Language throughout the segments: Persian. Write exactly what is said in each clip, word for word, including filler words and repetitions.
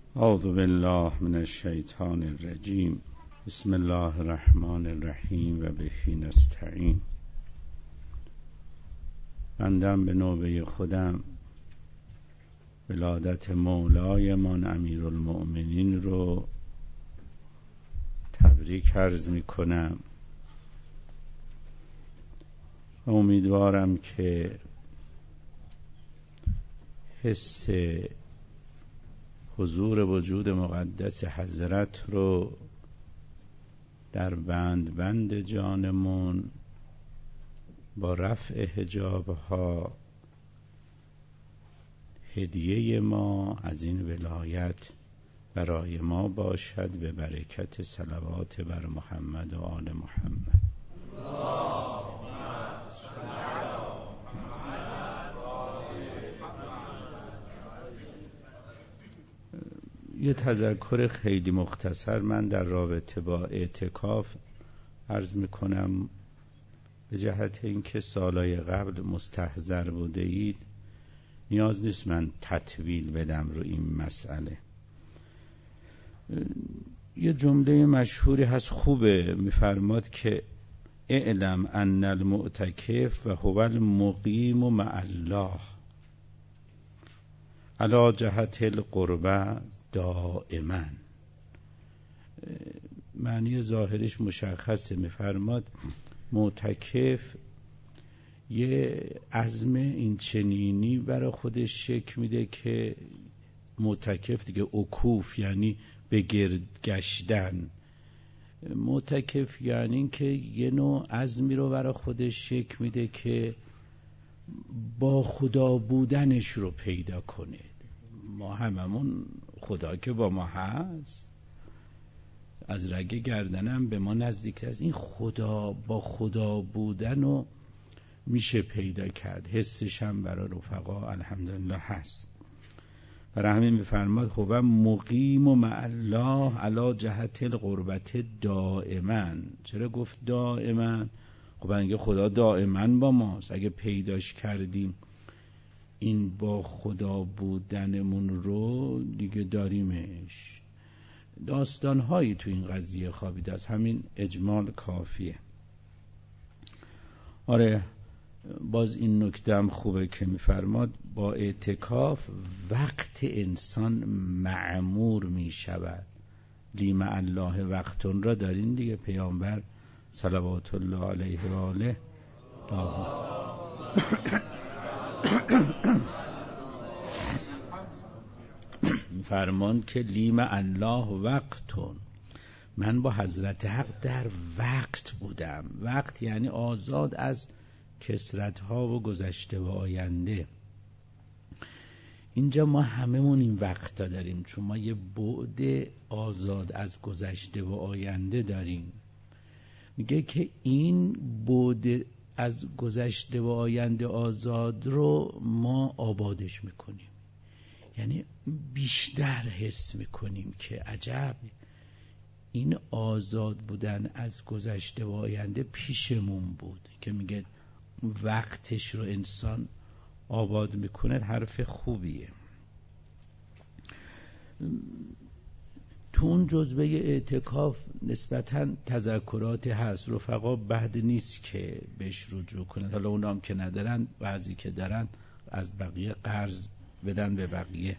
اعوذ بالله من الشیطان الرجیم. بسم الله الرحمن الرحیم و به نستعین. بندم به نوبه خودم ولادت مولایمان امیرالمؤمنین رو تبریک عرض می کنم. امیدوارم که حس حضور وجود مقدس حضرت رو در بند بند جانمون با رفع حجابها هدیه ما از این ولایت برای ما باشد به برکت صلوات بر محمد و آل محمد. یه تذکر خیلی مختصر من در رابطه با اعتکاف عرض میکنم، به جهت اینکه سالهای قبل مستحضر بوده اید نیاز نیست من تطویل بدم رو این مسئله. یه جمله مشهوری هست خوبه، میفرماد که اعلم ان المعتکف و هو المقیم مع الله علی جهت القربه دائما. معنی ظاهرش مشخصه، میفرماد معتکف یه عزم این چنینی برای خودش شکل میده که معتکف دیگه عکوف یعنی به گرد گشتن، معتکف یعنی این که یه نوع عزمی رو برای خودش شکل میده که با خدا بودنش رو پیدا کنه. ما هممون خدا که با ما هست، از رگ گردنم به ما نزدیک است، این خدا با خدا بودن رو میشه پیدا کرد، حسش هم برای رفقا الحمدلله هست. برای همین میفرماد خب مقیم و مع الله علی جهت القربت دائما. چرا گفت دائما؟ خب اینکه خدا دائما با ماست، اگه پیداش کردیم این با خدا بودنمون رو دیگه داریمش. داستانهایی تو این قضیه خوابیده است، همین اجمال کافیه. آره باز این نکته هم خوبه که میفرماد با اعتکاف وقت انسان معمور میشود. لیم الله وقتون را دارین دیگه، پیامبر صلوات الله علیه و آله فرمان که لیم الله وقتون، من با حضرت حق در وقت بودم. وقت یعنی آزاد از کسرت‌ها و گذشته و آینده. اینجا ما هممون این وقتا داریم، چون ما یه بعد آزاد از گذشته و آینده داریم. میگه که این بعد از گذشته و آینده آزاد رو ما آبادش میکنیم، یعنی بیشتر حس میکنیم که عجب این آزاد بودن از گذشته و آینده پیشمون بود، که میگه وقتش رو انسان آباد میکنه. حرف خوبیه. تو اون جزوه اعتکاف نسبتاً تذکرات هست، رفقا بد نیست که بهش رجوع کنند. حالا اونا هم که ندارن، بعضی که دارن از بقیه قرض بدن به بقیه.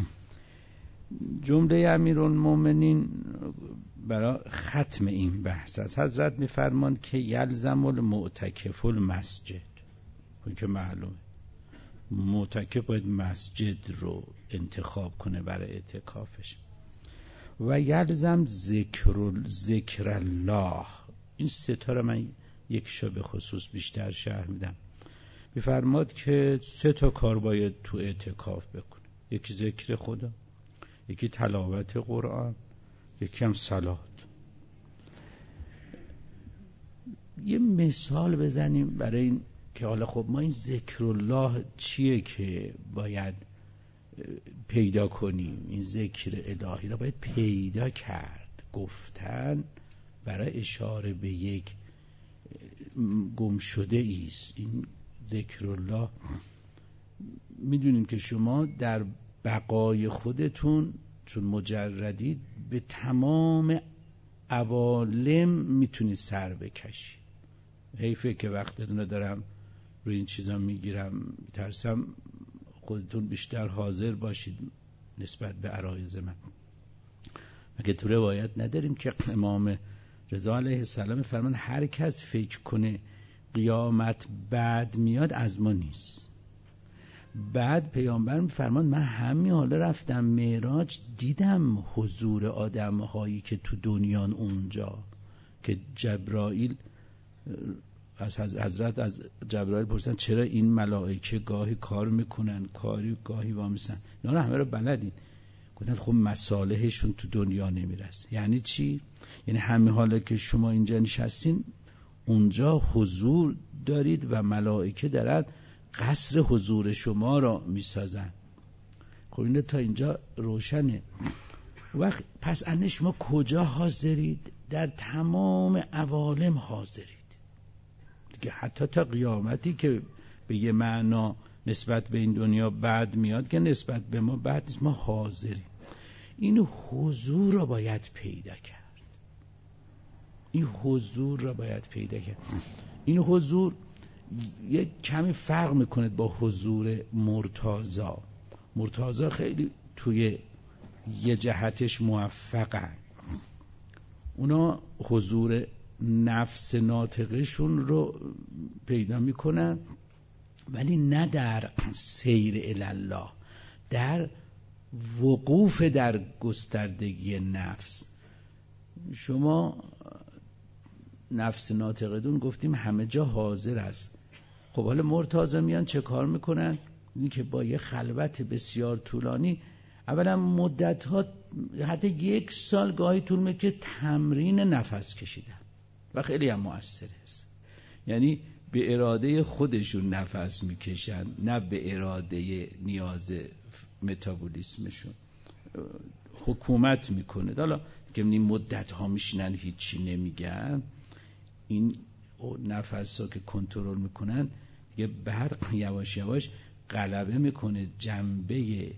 جمله امیرالمومنین برای ختم این بحث است. حضرت میفرماند که یلزم المعتکف المسجد. اون که معلومه معتکف باید مسجد رو انتخاب کنه برای اعتکافش. و یلزم ذکر ذکر الله. این سه تا رو من یک شو به خصوص بیشتر شرح میدم. میفرماد که سه تا کار باید تو اعتکاف بکنه. یکی ذکر خدا، یکی تلاوت قرآن، یکی هم صلات. یه مثال بزنیم برای این که حالا خب ما این ذکر الله چیه که باید پیدا کنیم؟ این ذکر الهی را باید پیدا کرد. گفتن برای اشاره به یک گم شده ایست. این ذکر الله میدونیم که شما در بقای خودتون چون مجردید به تمام عوالم میتونید سر بکشید. حیفه که وقتتون رو دارم روی این چیزا میگیرم، ترسم خودتون بیشتر حاضر باشید نسبت به عرایض من. مگه تو روایت نداریم که امام رضا علیه السلام فرمان هر کس فکر کنه قیامت بعد میاد از ما نیست. بعد پیامبر میفرمان من همین حالا رفتم معراج دیدم حضور آدم هایی که تو دنیان اونجا، که جبرائیل از حضرت از جبرائیل پرسن چرا این ملائکه گاهی کار میکنن کاری گاهی وامیسن، اینا رو همه رو بلدین. گفتن خب مصالحشون تو دنیا نمیرسه. یعنی چی؟ یعنی همین حالا که شما اینجا نشستین اونجا حضور دارید و ملائکه دارن قصر حضور شما را میسازن. خب اینه تا اینجا روشنه. وقت پس انه شما کجا حاضرید؟ در تمام عوالم حاضرید دیگه. حتی تا قیامتی که به یه معنا نسبت به این دنیا بعد میاد که نسبت به ما بعد نیست، ما حاضریم. این حضور را باید پیدا کرد. این حضور را باید پیدا کرد. این حضور یک کمی فرق میکنه با حضور مرتضی. مرتضی خیلی توی یه جهتش موفقن. اونا حضور نفس ناطقشون رو پیدا میکنن، ولی نه در سیر الالله، در وقوف در گستردگی نفس. شما نفس ناطقتون گفتیم همه جا حاضر است. خب حالا مرتضی میان چه کار میکنن؟ این که با یه خلوت بسیار طولانی، اولا مدت ها حتی یک سال گاهی طول میکشه تمرین نفس کشیدن و خیلی هم مؤثر است. یعنی به اراده خودشون نفس میکشن، نه به اراده نیاز متابولیسمشون. حکومت میکنه. حالا که این مدت ها میشینن هیچی نمیگن، این نفس ها که کنترل میکنن دیگه بعد یواش یواش غلبه میکنه جنبه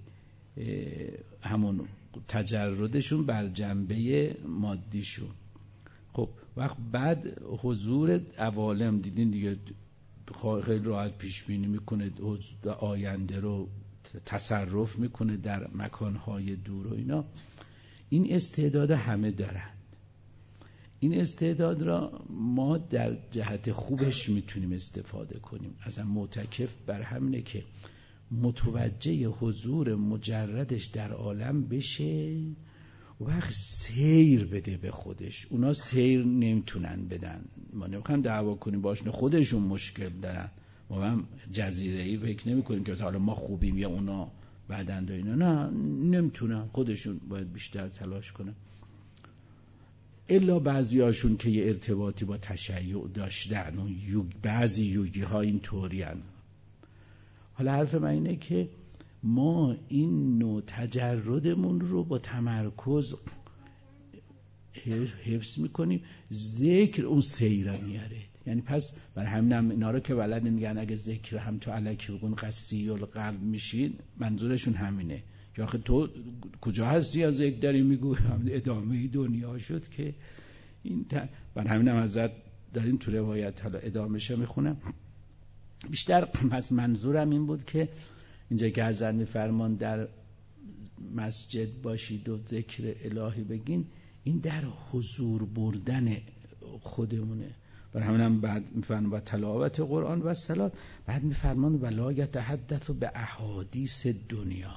همون تجردشون بر جنبه مادیشون. خب وقت بعد حضور عوالم دیدین دیگه، خیلی راحت پیش بینی میکنه آینده رو، تصرف میکنه در مکانهای دور و اینا. این استعداد همه دارند. این استعداد را ما در جهت خوبش میتونیم استفاده کنیم. اصلا معتکف بر همینه که متوجه حضور مجردش در عالم بشه، وقت سیر بده به خودش. اونا سیر نمیتونن بدن، ما نمیخوایم دعوا کنیم باشن، خودشون مشکل دارن. ما هم جزیره‌ای فکر نمی کنیم که حالا ما خوبیم یا اونا بدند و اینا، نه نمیتونن، خودشون باید بیشتر تلاش کنن. الا بعضیاشون که یه ارتباطی با تشیع داشتن و یوگ، بعضی یوگی ها این طوری هن. حالا حرف من اینه که ما این نوع تجردمون رو با تمرکز حفظ میکنیم. ذکر اون سیره میاره. یعنی پس برای همینم اینا رو که ولد میگن اگه ذکر هم تو الکی بگون قصی القلب میشین، منظورشون همینه که آخه تو کجا هستی یا ذکر داری میگو ادامه دنیا شد که این ت... برای همینم حضرت داریم تو روایت حالا ادامهش میخونم بیشتر. پس منظورم این بود که اینجا که حضرت میفرمان در مسجد باشید و ذکر الهی بگین، این در حضور بردن خودمونه. برای همینم بعد میفرمان با تلاوت قرآن و صلات، بعد میفرمان ولا یتحدث به احادیث دنیا،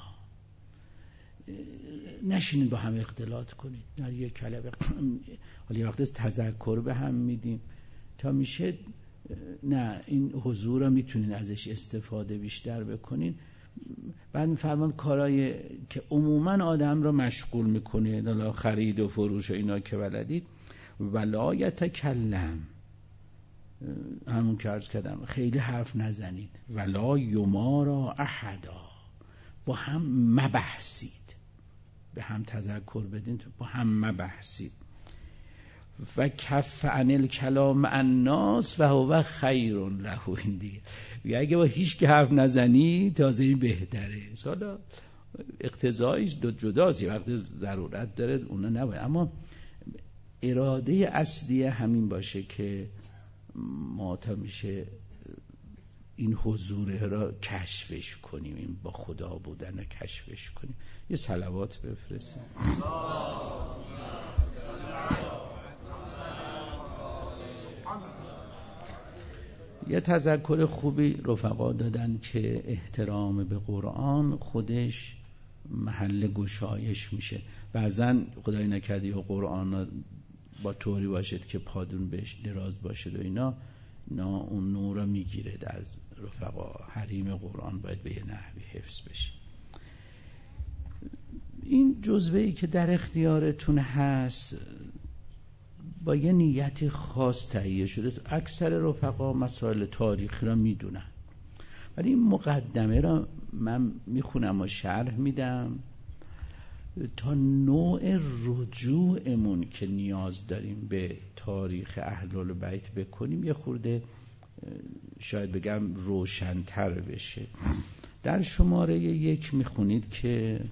نشینید با هم اختلاط کنید در یک کلمه. حالا یه وقت تذکر به هم میدیم تا میشه، نه این حضور رو میتونین ازش استفاده بیشتر بکنین. بعد میفرمان کارهای که عموما آدم رو مشغول میکنه، حالا خرید و فروش و اینا که بلدید، ولا یتکلم، همون که عرض کردم خیلی حرف نزنید، ولا یمارا احدا، با هم مبحثید، به هم تذکر بدین، با هم مبحثید. و کف عن الکلام الناس و هو خیر له. این دیگه اگه با هیچ که حرف نزنی تازه این بهتره. حالا اقتضایش دو جداست، یه وقت ضرورت داره اونا نباید، اما اراده اصلی همین باشه که ما تا میشه این حضور را کشفش کنیم، این با خدا بودن را کشفش کنیم. یه صلوات بفرستیم. یه تذکر خوبی رفقا دادن که احترام به قرآن خودش محل گشایش میشه. بعضن خدای نکرده یا قرآن با طوری باشد که پادون بهش دراز باشد و اینا، اینا اون نور رو میگیره از رفقا. حریم قرآن باید به یه نحوی حفظ بشه. این جزوه‌ای که در اختیارتون هست با یه نیت خاص تهیه شده. اکثر رفقا مسائل تاریخی را میدونن، ولی این مقدمه را من میخونم و شرح میدم تا نوع رجوعمون که نیاز داریم به تاریخ اهل البیت بکنیم یه خورده شاید بگم روشن‌تر بشه. در شماره یک میخونید که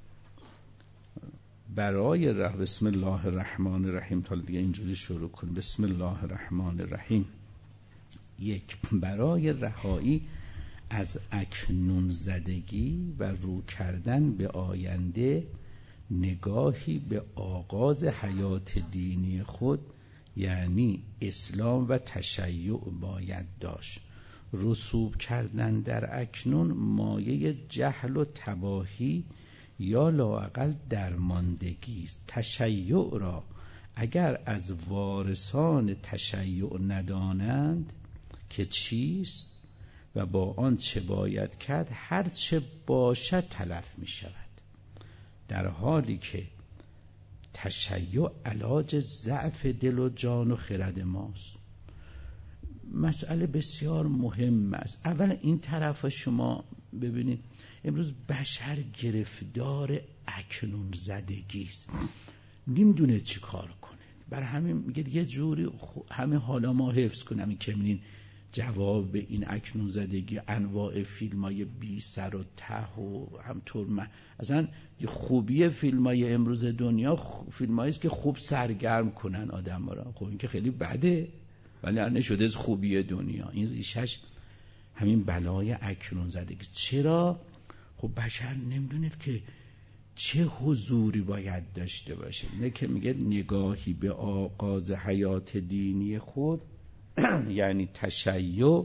برای ره بسم الله الرحمن الرحیم، تا دیگه اینجوری شروع کن. بسم الله الرحمن الرحیم. یک، برای رهایی از اکنون زدگی و رو کردن به آینده نگاهی به آغاز حیات دینی خود یعنی اسلام و تشیع باید داشت. رسوب کردن در اکنون مایه جهل و تباهی یا لااقل درماندگی است. تشیع را اگر از وارثان تشیع ندانند که چیست و با آن چه باید کرد، هر چه باشد تلف می شود، در حالی که تشیع علاج ضعف دل و جان و خرد ماست. مسئله بسیار مهم است. اولا این طرف شما ببینید امروز بشر گرفتار اکنون زدگی است، نمیدونه چی کار کنه. برای همین میگه یه جوری همه حالا ما حفظ کنم این که میبینین جواب به این اکنون زدگی انواع فیلم های بی سر و ته و همطور من اصلا خوبی فیلم های امروز دنیا فیلم هاییست که خوب سرگرم کنن آدم را. خب این که خیلی بده، ولی الان شده از خوبی دنیا. این ریشش همین بلای اکنون زدگی. چرا؟ خب بشر نمیدونید که چه حضوری باید داشته باشه. اینه که میگه نگاهی به آغاز حیات دینی خود یعنی تشیع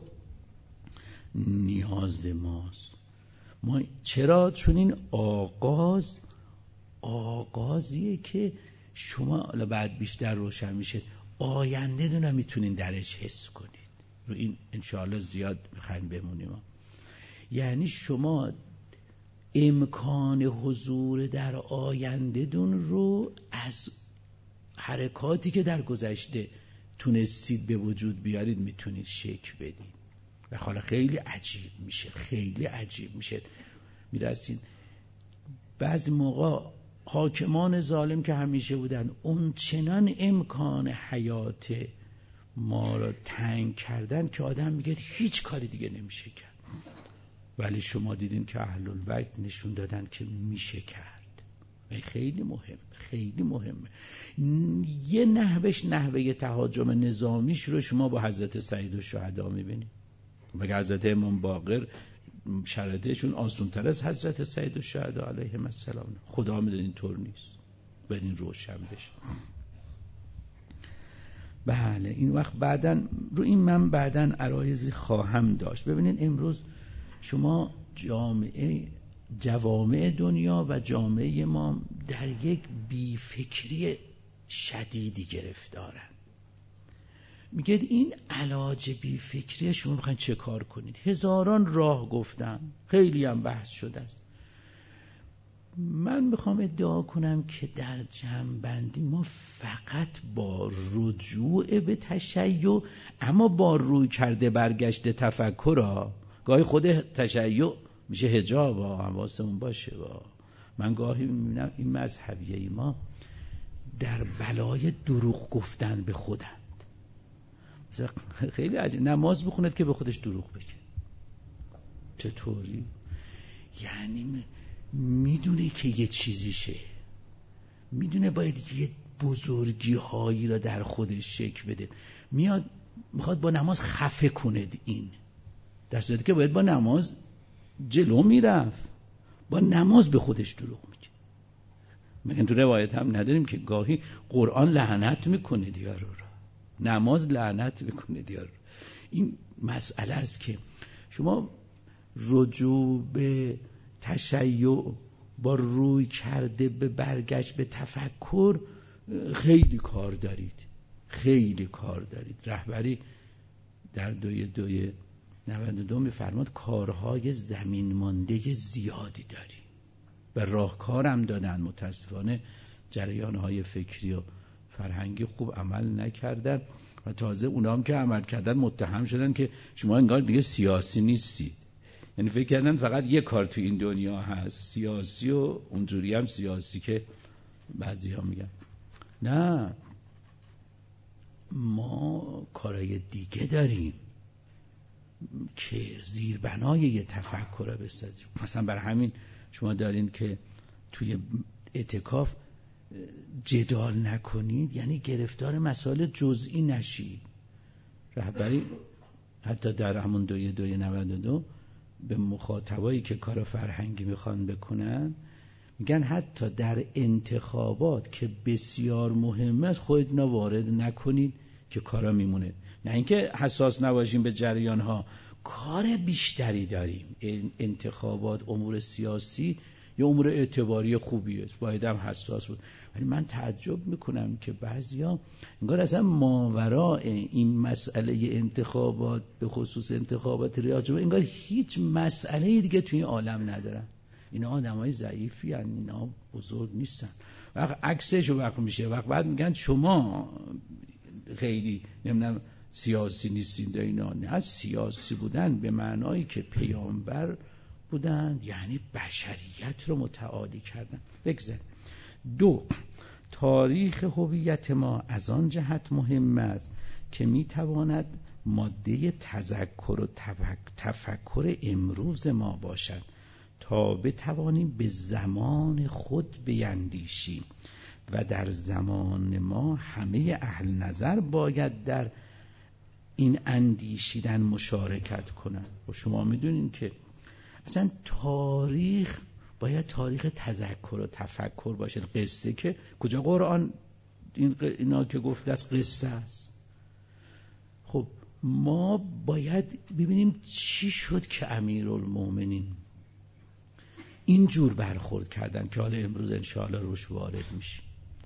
نیاز ماست. ما چرا؟ چون این آغاز آغازیه که شما بعد بیشتر روشن میشه آینده دو نمیتونین درش حس کنید. رو این انشاءالله زیاد میخوایم بمونیم. یعنی شما امکان حضور در آینده دون رو از حرکاتی که در گذشته تونستید به وجود بیارید میتونید شکل بدید. و حالا خیلی عجیب میشه، خیلی عجیب میشه. میرسید بعضی موقع حاکمان ظالم که همیشه بودن اون چنان امکان حیات ما را تنگ کردن که آدم میگه هیچ کاری دیگه نمیشه کرد. ولی شما دیدین که اهل البیت نشون دادن که میشه کرد. خیلی مهم، خیلی مهمه. یه نحوش نحوه تهاجم نظامیش رو شما با حضرت سید الشهدا میبینید. مگه حضرت امام باقر شرایطشون آسان‌تر از حضرت سید الشهدا علیهم السلام؟ خدا میدونه اینطور نیست. بدین روشن بشه. بله این وقت بعدن رو این من بعدن عرایضی خواهم داشت. ببینید امروز شما جامعه جوامع دنیا و جامعه ما در یک بیفکری شدیدی گرفتارن. میگه این علاج بیفکری شما میخواین چه کار کنید؟ هزاران راه گفتن، خیلی هم بحث شده است. من میخوام ادعا کنم که در جمع‌بندی ما فقط با رجوع به تشیع، اما با روی کرده برگشت تفکر، گاهی خود تشیع میشه حجاب، حواسمون باشه. با من گاهی میبینم این مذهبیه ما در بلای دروغ گفتن به خودند. خیلی عجیب. نماز بخوند که به خودش دروغ بگه. چطوری؟ یعنی میدونه که یه چیزیشه، میدونه باید یه بزرگی هایی را در خودش شکل بده، میاد میخواد با نماز خفه کنه این، در صورتی که باید با نماز جلو میرفت، با نماز به خودش دروغ میگه. میگن تو روایت هم نداریم که گاهی قرآن لعنت میکنه دیار رو، نماز لعنت میکنه دیار رو. این مسئله است که شما رجوع به تشیع با روی کرده به برگشت به تفکر خیلی کار دارید، خیلی کار دارید. رهبری در دوی دوی نود و دو میفرماد کارهای زمین مانده زیادی داری و راهکارم دادن. متاسفانه جریانهای فکری و فرهنگی خوب عمل نکردن و تازه اونا هم که عمل کردن متهم شدن که شما انگار دیگه سیاسی نیستید. یعنی فکر کردن فقط یه کار تو این دنیا هست، سیاسی، و اونجوری هم سیاسی که بعضی ها میگن. نه، ما کارهای دیگه داریم که زیربنای یه تفکر بسازیم. مثلا بر همین شما دارین که توی اعتکاف جدال نکنید، یعنی گرفتار مسائل جزئی نشید. رهبری حتی در همون دوی دوی نود و دو به مخاطبایی که کار فرهنگی میخوان بکنن میگن حتی در انتخابات که بسیار مهمه است خودتون وارد نکنید که کارا میمونه. نه اینکه حساس نباشیم به جریان ها، کار بیشتری داریم. انتخابات، امور سیاسی یا امور اعتباری خوبی است، باید هم حساس بود. ولی من تعجب میکنم که بعضیا انگار اصلا ماوراء این مسئله انتخابات، به خصوص انتخابات ریاست جمهوری، انگار هیچ مسئله دیگه توی این عالم ندارن. اینا آدمای ضعیفی هستن، اینا بزرگ نیستن. وقت عکسش وقت میشه، وقت بعد میگن شما خیلی نمیدونم سیاسی نیستین. اینا نه، سیاسی بودن به معنایی که پیامبر بودن، یعنی بشریت رو متعالی کردن. بگذاریم. دو، تاریخ هویت ما از آن جهت مهم است که میتواند ماده تذکر و تفکر امروز ما باشد تا بتوانیم به زمان خود بیندیشیم و در زمان ما همه اهل نظر باید در این اندیشیدن مشارکت کنند. و شما میدونین که اصلا تاریخ باید تاریخ تذکر و تفکر باشه. قصه که کجا قرآن این اینا که گفته است قصه است. خب ما باید ببینیم چی شد که امیرالمومنین اینجور برخورد کردن که حالا امروز انشاءالله روش وارد میشیم.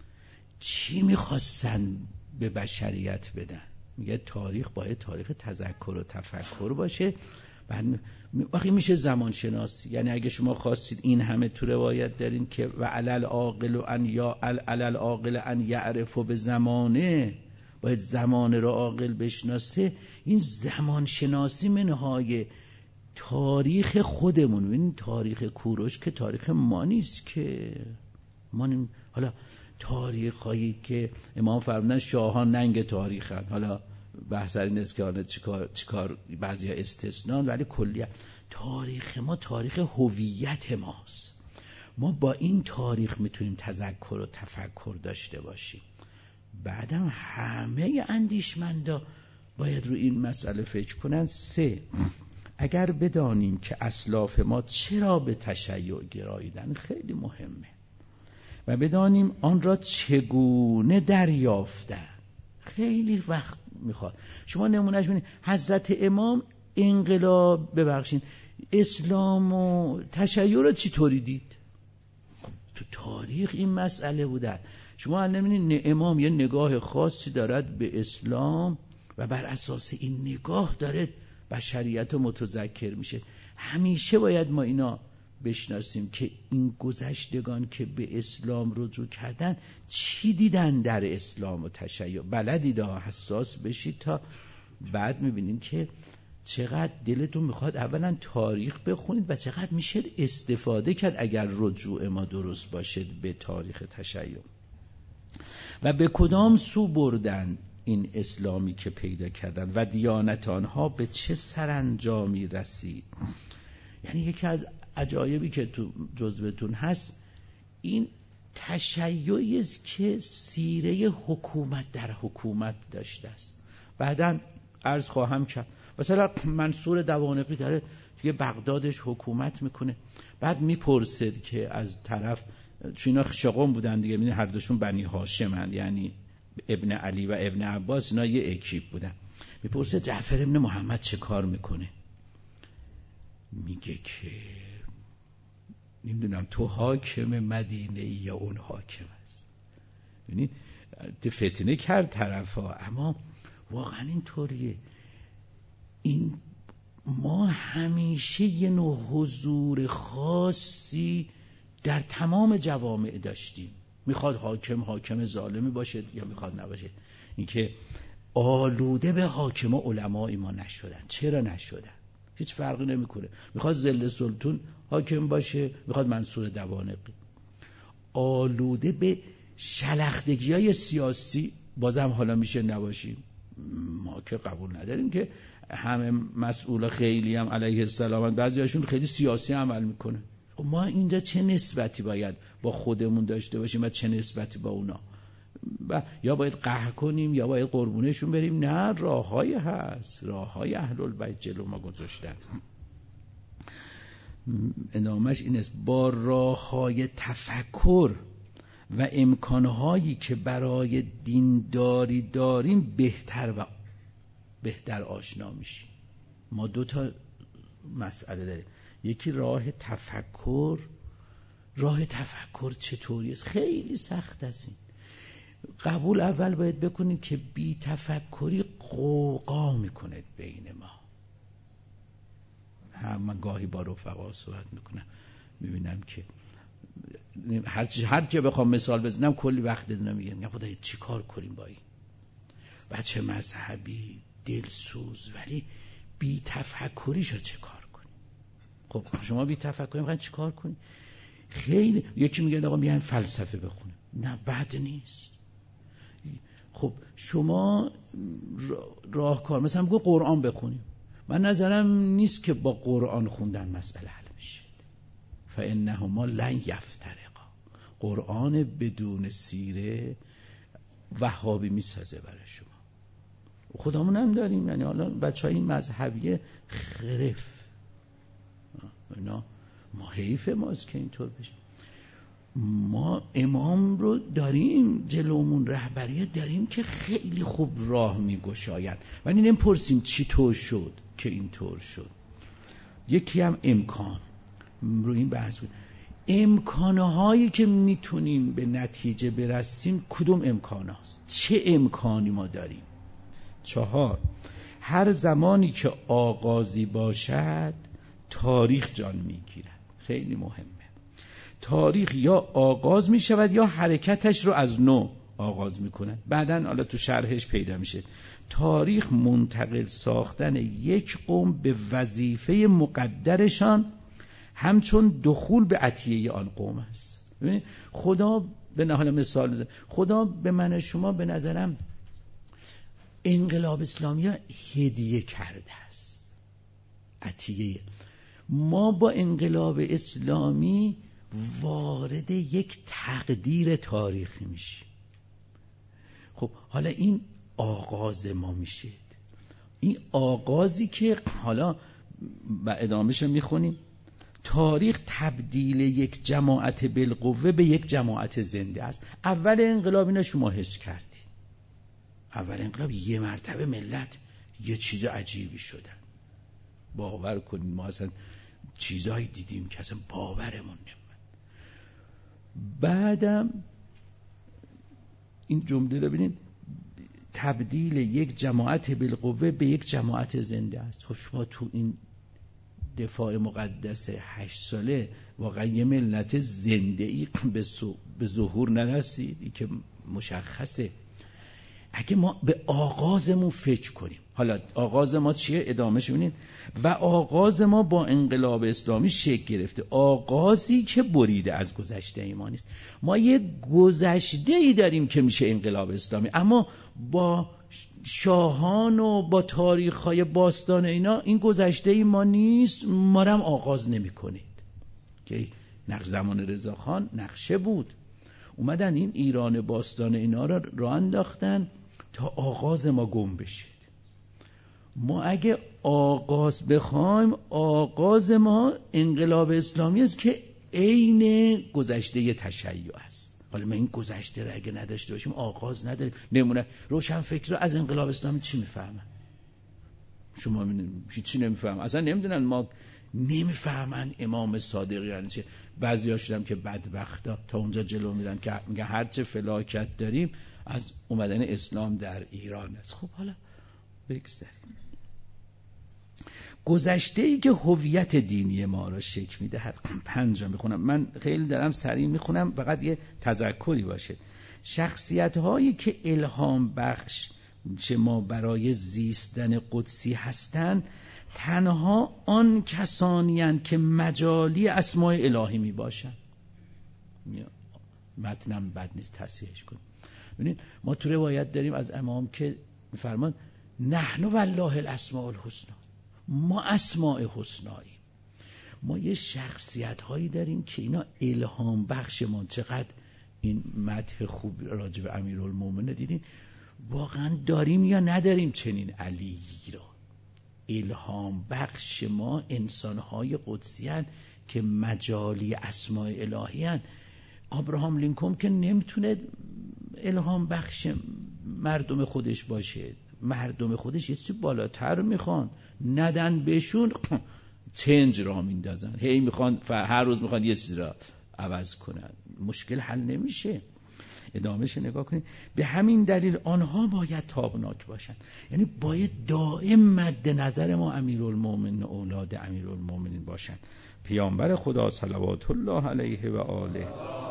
چی میخواستن به بشریت بدن؟ میگه تاریخ باید تاریخ تذکر و تفکر باشه. بعد وقتی میشه زمان شناسی، یعنی اگه شما خواستید این همه تو روایت دارین که و علل عاقل ان یا علل عاقل ان یعرف به زمانه، باید زمان رو عاقل بشناسه. این زمان شناسی منهای تاریخ خودمون. این تاریخ کوروش که تاریخ ما نیست که ما نیم. حالا تاریخ هایی که امام فرمودن شاهان ننگ تاریخن، حالا بحث این است که حالا چیکار چیکار بعضیا استثنان، ولی کلیه تاریخ ما تاریخ هویت ماست. ما با این تاریخ میتونیم تذکر و تفکر داشته باشیم. بعدم همه اندیشمندا باید رو این مسئله فکر کنن. سه، اگر بدانیم که اسلاف ما چرا به تشیع گراییدن، خیلی مهمه، و بدانیم آن را چگونه دریافتن، خیلی وقت میخواد. شما نمونهش ببینید حضرت امام انقلاب ببخشید اسلام و تشیع رو چطوری دید؟ تو تاریخ این مسئله بوده. شما نمی‌بینید امام یه نگاه خاصی دارد به اسلام و بر اساس این نگاه داره بشریت متذکر میشه. همیشه باید ما اینا بشناسیم که این گذشتگان که به اسلام رجوع کردن چی دیدن در اسلام و تشیع. بلدید ها، حساس بشید تا بعد میبینید که چقدر دلتون میخواد اولا تاریخ بخونید و چقدر میشه استفاده کرد اگر رجوع ما درست باشه به تاریخ تشیع و به کدام سو بردن این اسلامی که پیدا کردن و دیانت آنها به چه سرانجامی رسید. یعنی یکی از عجایبی که تو جزوتون هست این تشیعی است که سیره حکومت در حکومت داشته است. بعداً عرض خواهم کرد مثلا منصور دوانقی داره توی بغدادش حکومت میکنه، بعد میپرسد که از طرف چون اینا شقم بودن دیگه، میدونی هر دوشون بنی هاشمن، یعنی ابن علی و ابن عباس اینا یه اکیپ بودن، میپرسه جعفر ابن محمد چه کار میکنه؟ میگه که نمیدونم تو حاکم مدینه ای یا اون حاکم است. یعنی فتنه کرد طرف ها، اما واقعا اینطوریه. این ما همیشه یه نوع حضور خاصی در تمام جوامع داشتیم. میخواد حاکم حاکم ظالمی باشه یا میخواد نباشه، اینکه آلوده به حاکم علمای ما نشدن. چرا نشدن؟ هیچ فرقی نمیکنه. میخواد ظل سلطون حاکم باشه، میخواد منصور دوانقی. آلوده به شلختگی های سیاسی بازم حالا میشه نباشیم. ما که قبول نداریم که همه مسئول خیلی هم علیه السلام، بعضی هاشون خیلی سیاسی عمل میکنه. ما اینجا چه نسبتی باید با خودمون داشته باشیم و چه نسبتی با اونا؟ و یا باید قهر کنیم یا باید قربونشون بریم؟ نه، راههای هست، راههای اهل البیت جلو ما گذاشتن. ادامهش این است: با راههای تفکر و امکانهایی که برای دینداری داریم بهتر و بهتر آشنا میشیم. ما دو تا مسئله داریم، یکی راه تفکر. راه تفکر چطوری است؟ خیلی سخت است. این قبول اول باید بکنید که بی تفکری قوقا میکنه بین ما. هم من گاهی با رفقا صحبت میکنم، میبینم که هر چی هر کی بخوام مثال بزنم کلی وقت دادم، میگم میگم خدای چی کار کنیم با این بچه مذهبی دلسوز ولی بی تفکری شو چه کار کنیم؟ خب شما بی تفکری میخواین چی کار کنیم؟ خیلی یکی میگه آقا میگن فلسفه بخونیم، نه بد نیست. خب شما راهکار مثلا بگو قرآن بخونیم، من نظرم نیست که با قرآن خوندن مسئله حل میشه. فانهما لن یفترقا. قرآن بدون سیره وهابی میسازه برای شما. خودمون هم داریم، یعنی حالا بچهای این مذهبی خرف اینا، ما حیف ماست که اینطور بشه. ما امام رو داریم جلومون، رهبریت داریم که خیلی خوب راه میگشاید، ولی نمیپرسیم چی طور شد که اینطور شد. یکی هم امکان، رو این بحث بود، امکانهایی که میتونیم به نتیجه برسیم کدوم امکان هاست؟ چه امکانی ما داریم؟ چهار، هر زمانی که آغازی باشد تاریخ جان میگیرد. خیلی مهمه. تاریخ یا آغاز میشود یا حرکتش رو از نو آغاز میکنه. بعدن حالا تو شرحش پیدا میشه. تاریخ منتقل ساختن یک قوم به وظیفه مقدرشان همچون دخول به عطیه آن قوم است. ببینید خدا به نحال مثال بزن، خدا به من شما به نظرم انقلاب اسلامی ها هدیه کرده است. عطیه ما با انقلاب اسلامی وارد یک تقدیر تاریخی میشه. خب حالا این آغاز ما میشه. این آغازی که حالا با ادامهش میخونیم، تاریخ تبدیل یک جماعت بالقوه به یک جماعت زنده است. اول انقلاب اینا شما حس کردید. اول انقلاب یه مرتبه ملت یه چیز عجیبی شدن. باور کنید ما اصلا چیزایی دیدیم که اصلا باورمون نمیاد. بعدم این جمله رو ببینید، تبدیل یک جماعت بالقوه به یک جماعت زنده است. خب شما تو این دفاع مقدس هشت ساله واقعا یه ملت زنده ای به ظهور نرسید. این که مشخصه. اگه ما به آغازمون فکر کنیم، حالا آغاز ما چیه؟ ادامهش ببینید. و آغاز ما با انقلاب اسلامی شکل گرفته، آغازی که بریده از گذشته ای ما نیست. ما یه گذشته ای داریم که میشه انقلاب اسلامی، اما با شاهان و با تاریخ‌های باستان اینا این گذشته ای ما نیست. ما هم آغاز نمی کنید. که نقش زمان رضاخان نقشه بود. اومدن این ایران باستان اینا را راه انداختن تا آغاز ما گم بشید. ما اگه آغاز بخوایم، آغاز ما انقلاب اسلامی است که عین گذشته تشیع است. حالا ما این گذشته را اگه نداشته باشیم آغاز نداریم. نمونه روشن فکر از انقلاب اسلامی چی میفهمن؟ شما هیچی نمیفهمن، اصلا نمیدونن. ما نمیفهمن امام صادق یعنی چه. بعضی ها شدم که بدبختا تا اونجا جلو میرن که میگن هرچه فلاکت داریم از اومدن اسلام در ایران است. خب حالا بگذاریم. گذشته ای که هویت دینی ما را شکل میده. حتما پنجا میخونم، من خیلی دارم سریع میخونم فقط یه تذکری باشه. شخصیت هایی که الهام بخش چه ما برای زیستن قدسی هستند تنها آن کسانی هستند که مجالی اسماء الهی می باشند. متنم بد نیست تصحیحش کنیم. ببینید ما تو روایت داریم از امام که میفرمان نحن والله الاسماء الحسنی، ما اسماء حسناییم. ما یه شخصیت هایی داریم که اینا الهام بخش ما. چقدر این مدح خوب راجع به امیرالمومنین دیدین؟ واقعا داریم یا نداریم چنین علی را؟ الهام بخش ما انسان‌های قدسی هستند که مجالی اسماء الهی هستند. ابراهام لینکلن که نمیتونه الهام بخش مردم خودش باشه. مردم خودش یه چیز بالاتر میخوان، ندن بهشون چنج را میندازن، هی میخوان هر روز میخوان یه چیز را عوض کنن، مشکل حل نمیشه. ادامهش نگاه کنید. به همین دلیل آنها باید تابناک باشند، یعنی باید دائم مد نظر ما امیرالمومنین اولاد امیرالمومنین باشند. پیامبر خدا صلوات الله علیه و آله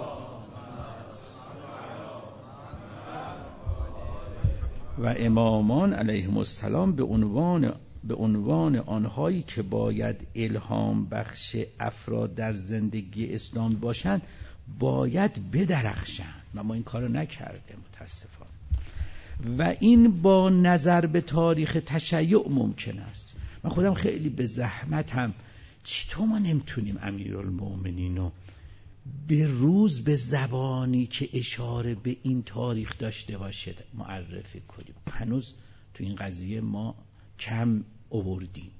و امامان علیهم السلام به عنوان به عنوان آنهایی که باید الهام بخش افراد در زندگی اسلام باشند باید بدرخشند و ما این کارو نکرده متاسفانه. و این با نظر به تاریخ تشیع ممکن است. من خودم خیلی به زحمت هم چطور ما نمیتونیم امیرالمومنین رو به روز به زبانی که اشاره به این تاریخ داشته باشه معرفی کنیم. هنوز تو این قضیه ما کم آوردیم.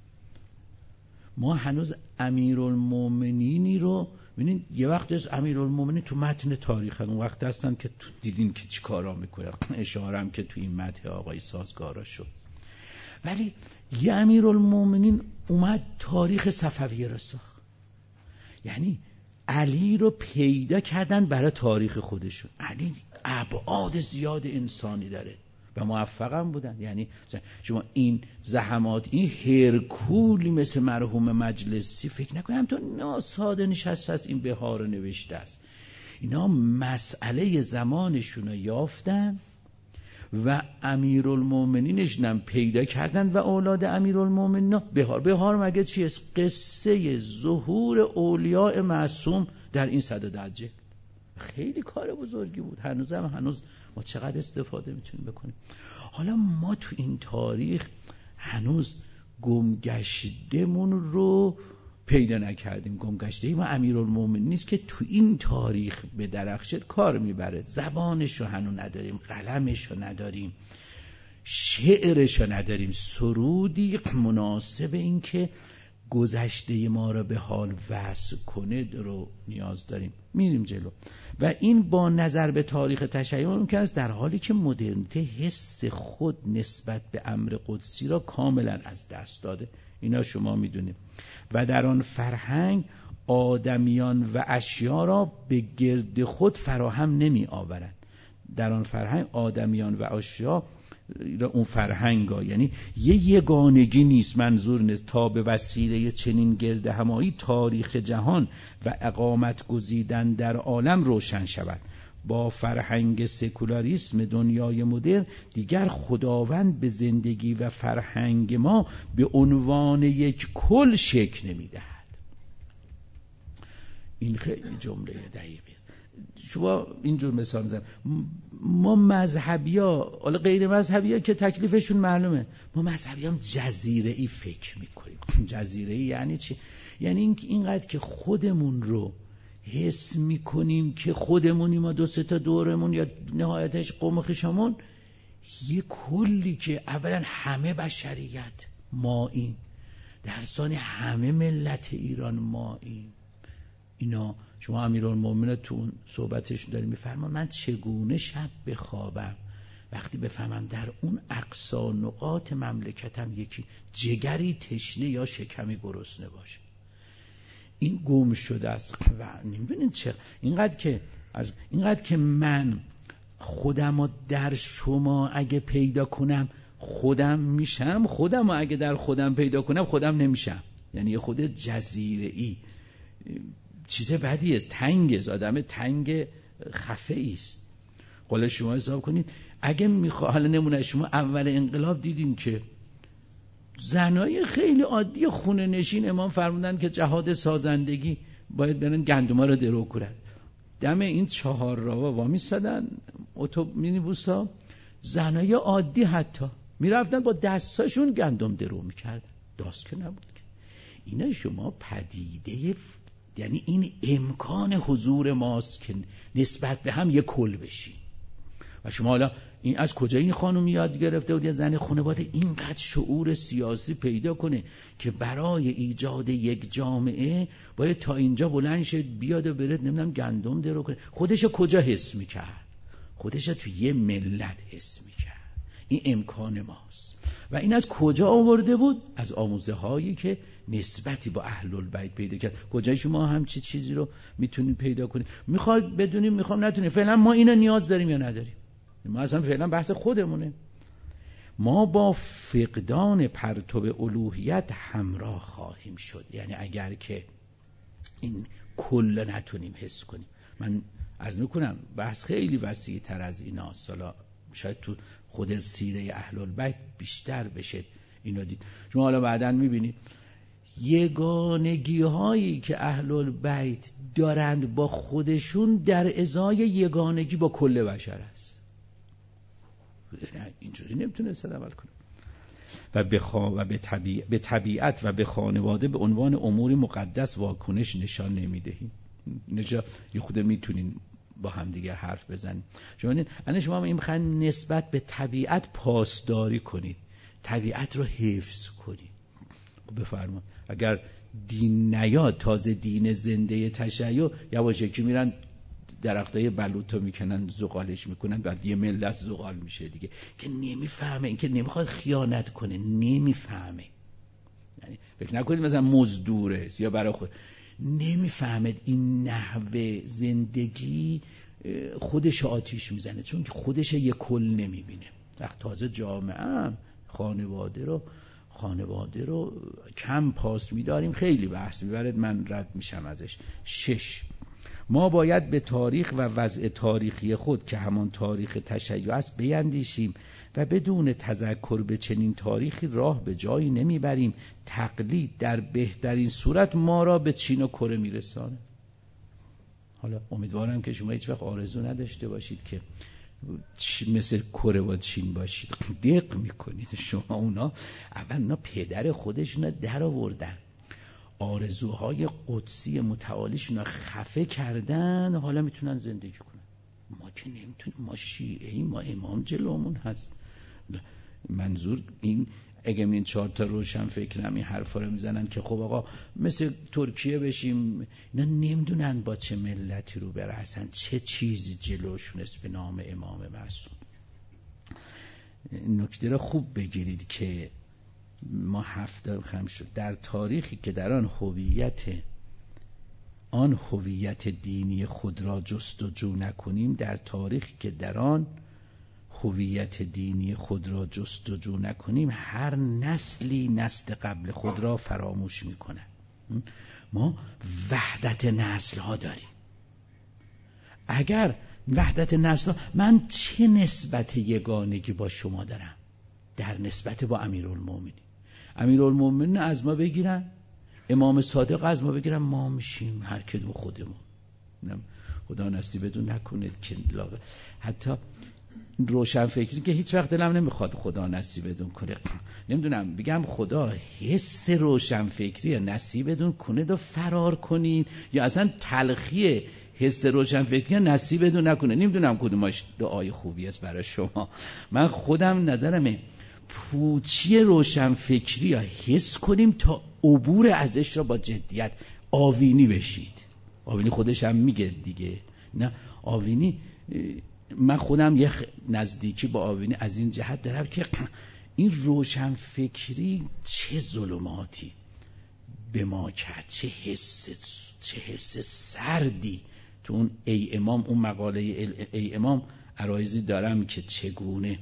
ما هنوز امیرالمومنینی رو ببینید، یه وقت از امیرالمومنین تو متن تاریخ اون وقت هستن که تو دیدین که چی کارا میکنه، اشاره هم که تو این متن آقای سازگارا شد. ولی یه امیرالمومنین اومد تاریخ صفویه را ساخت، یعنی علی رو پیدا کردن برای تاریخ خودشون. علی ابعاد زیاد انسانی داره و موفقم بودن. یعنی شما این زحمات، این هرکولی مثل مرحوم مجلسی فکر نکنم تو ناساده نشسته است این بهار رو نوشته است. اینا مسئله زمانشون رو یافتن و امیرالمومنینش نم پیدا کردن و اولاد امیرالمومنین. بهار بهار مگه چیه؟ قصه ظهور اولیاء معصوم در این صددجه. خیلی کار بزرگی بود. هنوز هم هنوز ما چقدر استفاده میتونیم بکنیم. حالا ما تو این تاریخ هنوز گمگشتمون رو پیدا نکردیم. گمگشته ما امیرالمومنین نیست که تو این تاریخ به درخشت کار میبره. زبانش رو هنوز نداریم، قلمش رو نداریم، شعرش رو نداریم، سرودی مناسب این که گذشته ما را به حال وصل کنه رو نیاز داریم. میریم جلو. و این با نظر به تاریخ تشیع ممکن است، در حالی که مدرنیته حس خود نسبت به امر قدسی را کاملا از دست داده. اینا شما میدونید. و در آن فرهنگ آدمیان و اشیا را به گرد خود فراهم نمی آورند. در آن فرهنگ آدمیان و اشیا اون فرهنگا یعنی یه یگانگی نیست. منظور نیست تا به وسیله چنین گرد همایی تاریخ جهان و اقامت گزیدن در عالم روشن شود. با فرهنگ سکولاریسم دنیای مدرن دیگر خداوند به زندگی و فرهنگ ما به عنوان یک کل شکل نمی‌دهد. این خیلی جمله دقیقی است. شما اینجور مثال میزنم، ما مذهبی ها، حالا غیر مذهبی ها که تکلیفشون معلومه، ما مذهبی هم جزیره ای فکر میکنیم. جزیره ای یعنی چی؟ یعنی این اینقدر که خودمون رو حس میکنیم که خودمونیم، ما دو سه تا دورمون یا نهایتش قوم و خویشمون، یه کلی که اولا همه بشریت ماییم، در ثانی همه ملت ایران ماییم. اینا شما امیرالمومنین تو اون صحبتش داریم میفرما من چگونه شب بخوابم وقتی بفهمم در اون اقصا نقاط مملکتم یکی جگری تشنه یا شکمی گرسنه باشه. این گم شده است و نمی‌بینید چه اینقدر که از اینقدر که من خودم رو در شما اگه پیدا کنم خودم میشم، خودم رو اگه در خودم پیدا کنم خودم نمیشم. یعنی خود جزیره‌ای چیز بدی است، تنگ است، آدم تنگ خفه است. حالا شما حساب کنید اگه میخواد، حالا نمونه شما اول انقلاب دیدین که زنای خیلی عادی خونه نشین امام فرمودن که جهاد سازندگی باید برن گندما رو درو کنن. دم این چهار راوا وامی سادن اتو مینیبوسا، زنای عادی حتی میرفتن با دستاشون گندم درو میکردن، داست که نبود که. اینا شما پدیده، یعنی این امکان حضور ماست که نسبت به هم یک کل بشیم. و شما حالا این از کجا این خانم یاد گرفته بود؟ یه زن خانواده اینقدر شعور سیاسی پیدا کنه که برای ایجاد یک جامعه باید تا اینجا بلند شد بیاد و برد نمیدونم گندم درو کنه. خودش کجا حس میکرد؟ خودش تو یه ملت حس میکرد. این امکان ماست. و این از کجا آورده بود؟ از آموزه هایی که نسبتی با اهل البیت پیدا کرد. کجای شما همچی چیزی رو میتونید پیدا کنید؟ میخواد بدونیم، میخوام نتونیم، فعلا ما اینو نیاز داریم یا نداریم؟ ما اصلا فعلا بحث خودمونه. ما با فقدان پرتو الوهیت همراه خواهیم شد. یعنی اگر که این کل نتونیم حس کنیم. من عرض میکنم بحث خیلی وسیع تر از ایناست. حالا شاید تو خود سیره اهل البیت بیشتر بشه اینو دید. شما حالا بعداً میبینید یگانگی هایی که اهل البیت دارند با خودشون در ازای یگانگی با کل بشر است. اینجوری نمیتونه صد عمل کنه. و به خوا... و به طبیع... به طبیعت و به خانواده به عنوان امور مقدس واکنش نشان نمیدهیم. اینجا یه خود میتونین با هم دیگه حرف بزنید. شما الان شما این میخواین نسبت به طبیعت پاسداری کنید، طبیعت رو حفظ کنید. بفرمایید اگر دین نیاد، تازه دین زنده تشیع، یواش یکی میرن درختای بلوطو میکنن، زغالش میکنن، بعد یه ملت زغال میشه دیگه. که نمیفهمه، این که نمیخواد خیانت کنه، نمیفهمه. یعنی فکر نکنید مثلا مزدوره یا برای خود، نمیفهمه این نحوه زندگی خودش آتیش میزنه، چون خودش یه کل نمیبینه. وقت تازه جامعه هم خانواده رو خانواده رو کم پاس میداریم، خیلی بحث میبرد، من رد میشم ازش. شش، ما باید به تاریخ و وضع تاریخی خود که همان تاریخ تشیع است بیندیشیم و بدون تذکر به چنین تاریخی راه به جایی نمیبریم. تقلید در بهترین صورت ما را به چین و کره میرسانه. حالا امیدوارم که شما هیچ وقت آرزو نداشته باشید که مثل کره و چین باشید. دق میکنید شما. اونا اول اونا پدر خودشون در آوردن، آرزوهای قدسی متعالیشون رو خفه کردن، حالا میتونن زندگی کنن. ما که نمیتونیم، ما شیعه‌ای، ما امام جلومون هست. منظور این اگه این چهار تا روشن فکرم این حرفا رو میزنن که خب آقا مثل ترکیه بشیم، اینا نمیدونن با چه ملتی رو برسن، چه چیزی جلوشون است به نام امام معصوم. نکته رو خوب بگیرید که ما هفته خم شد در تاریخی که در آن هویت آن هویت دینی خود را جستجو نکنیم، در تاریخی که در آن هویت دینی خود را جستجو نکنیم، هر نسلی نسل قبل خود را فراموش میکنه. ما وحدت نسل ها داریم. اگر وحدت نسل ها، من چه نسبت یگانگی با شما دارم در نسبت با امیرالمومنین؟ امیرالمومنین از ما بگیرن، امام صادق از ما بگیرن، ما میشیم هر کدوم خودمون. خدا نصیبتون نکنه که لاغ... حتی روشن فکری که هیچ وقت دلم نمیخواد خدا نصیبتون کنه، نمیدونم بگم خدا حس روشن فکری نصیبتون کنه و فرار کنین، یا اصلا تلخی حس روشن فکری نصیبتون نکنه. نمیدونم کدومش دعای خوبی است برای شما. من خودم نظرمه پوچی روشن فکری یا حس کنیم تا عبور ازش را با جدیت آوینی بشید. آوینی خودش هم میگه دیگه، نه آوینی، من خودم یه نزدیکی با آوینی از این جهت دارم که این روشن فکری چه ظلماتی به ما کرد، چه حس چه حس سردی. تو اون ای امام، اون مقاله ای امام عرایزی دارم که چگونه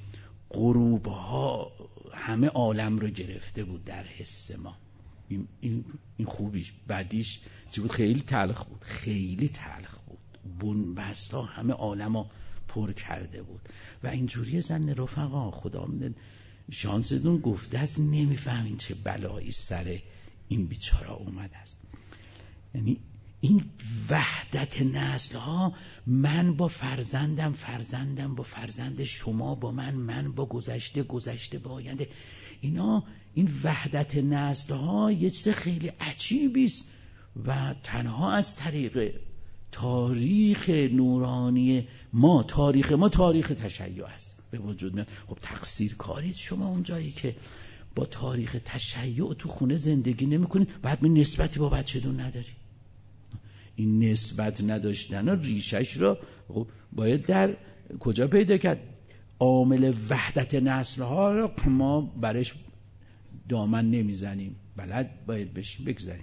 غروبها همه عالم رو گرفته بود در حس ما. این, این, این خوبیش، بعدیش چی بود؟ خیلی تلخ بود، خیلی تلخ بود. بنبستا همه عالم رو پر کرده بود. و اینجوری زن رفقا خدا میده شانستون گفته است نمیفهمین چه بلایی سر این بیچاره اومده است. یعنی این وحدت نسل ها، من با فرزندم، فرزندم با فرزند شما با من، من با گذشته، گذشته با آینده، اینا این وحدت نسل ها یه چیز خیلی عجیبی است و تنها از طریق تاریخ نورانی ما، تاریخ ما تاریخ تشیع است به وجود میاد. خب تقصیر کارید شما اون جایی که با تاریخ تشیع تو خونه زندگی نمی کنید، بعد می نسبتی با بچه‌تون نداری. این نسبت نداشتن ریشش را خب باید در کجا پیدا کرد؟ عامل وحدت نسل ها را ما برش دامن نمیزنیم، بلد باید بشیم بگذاریم.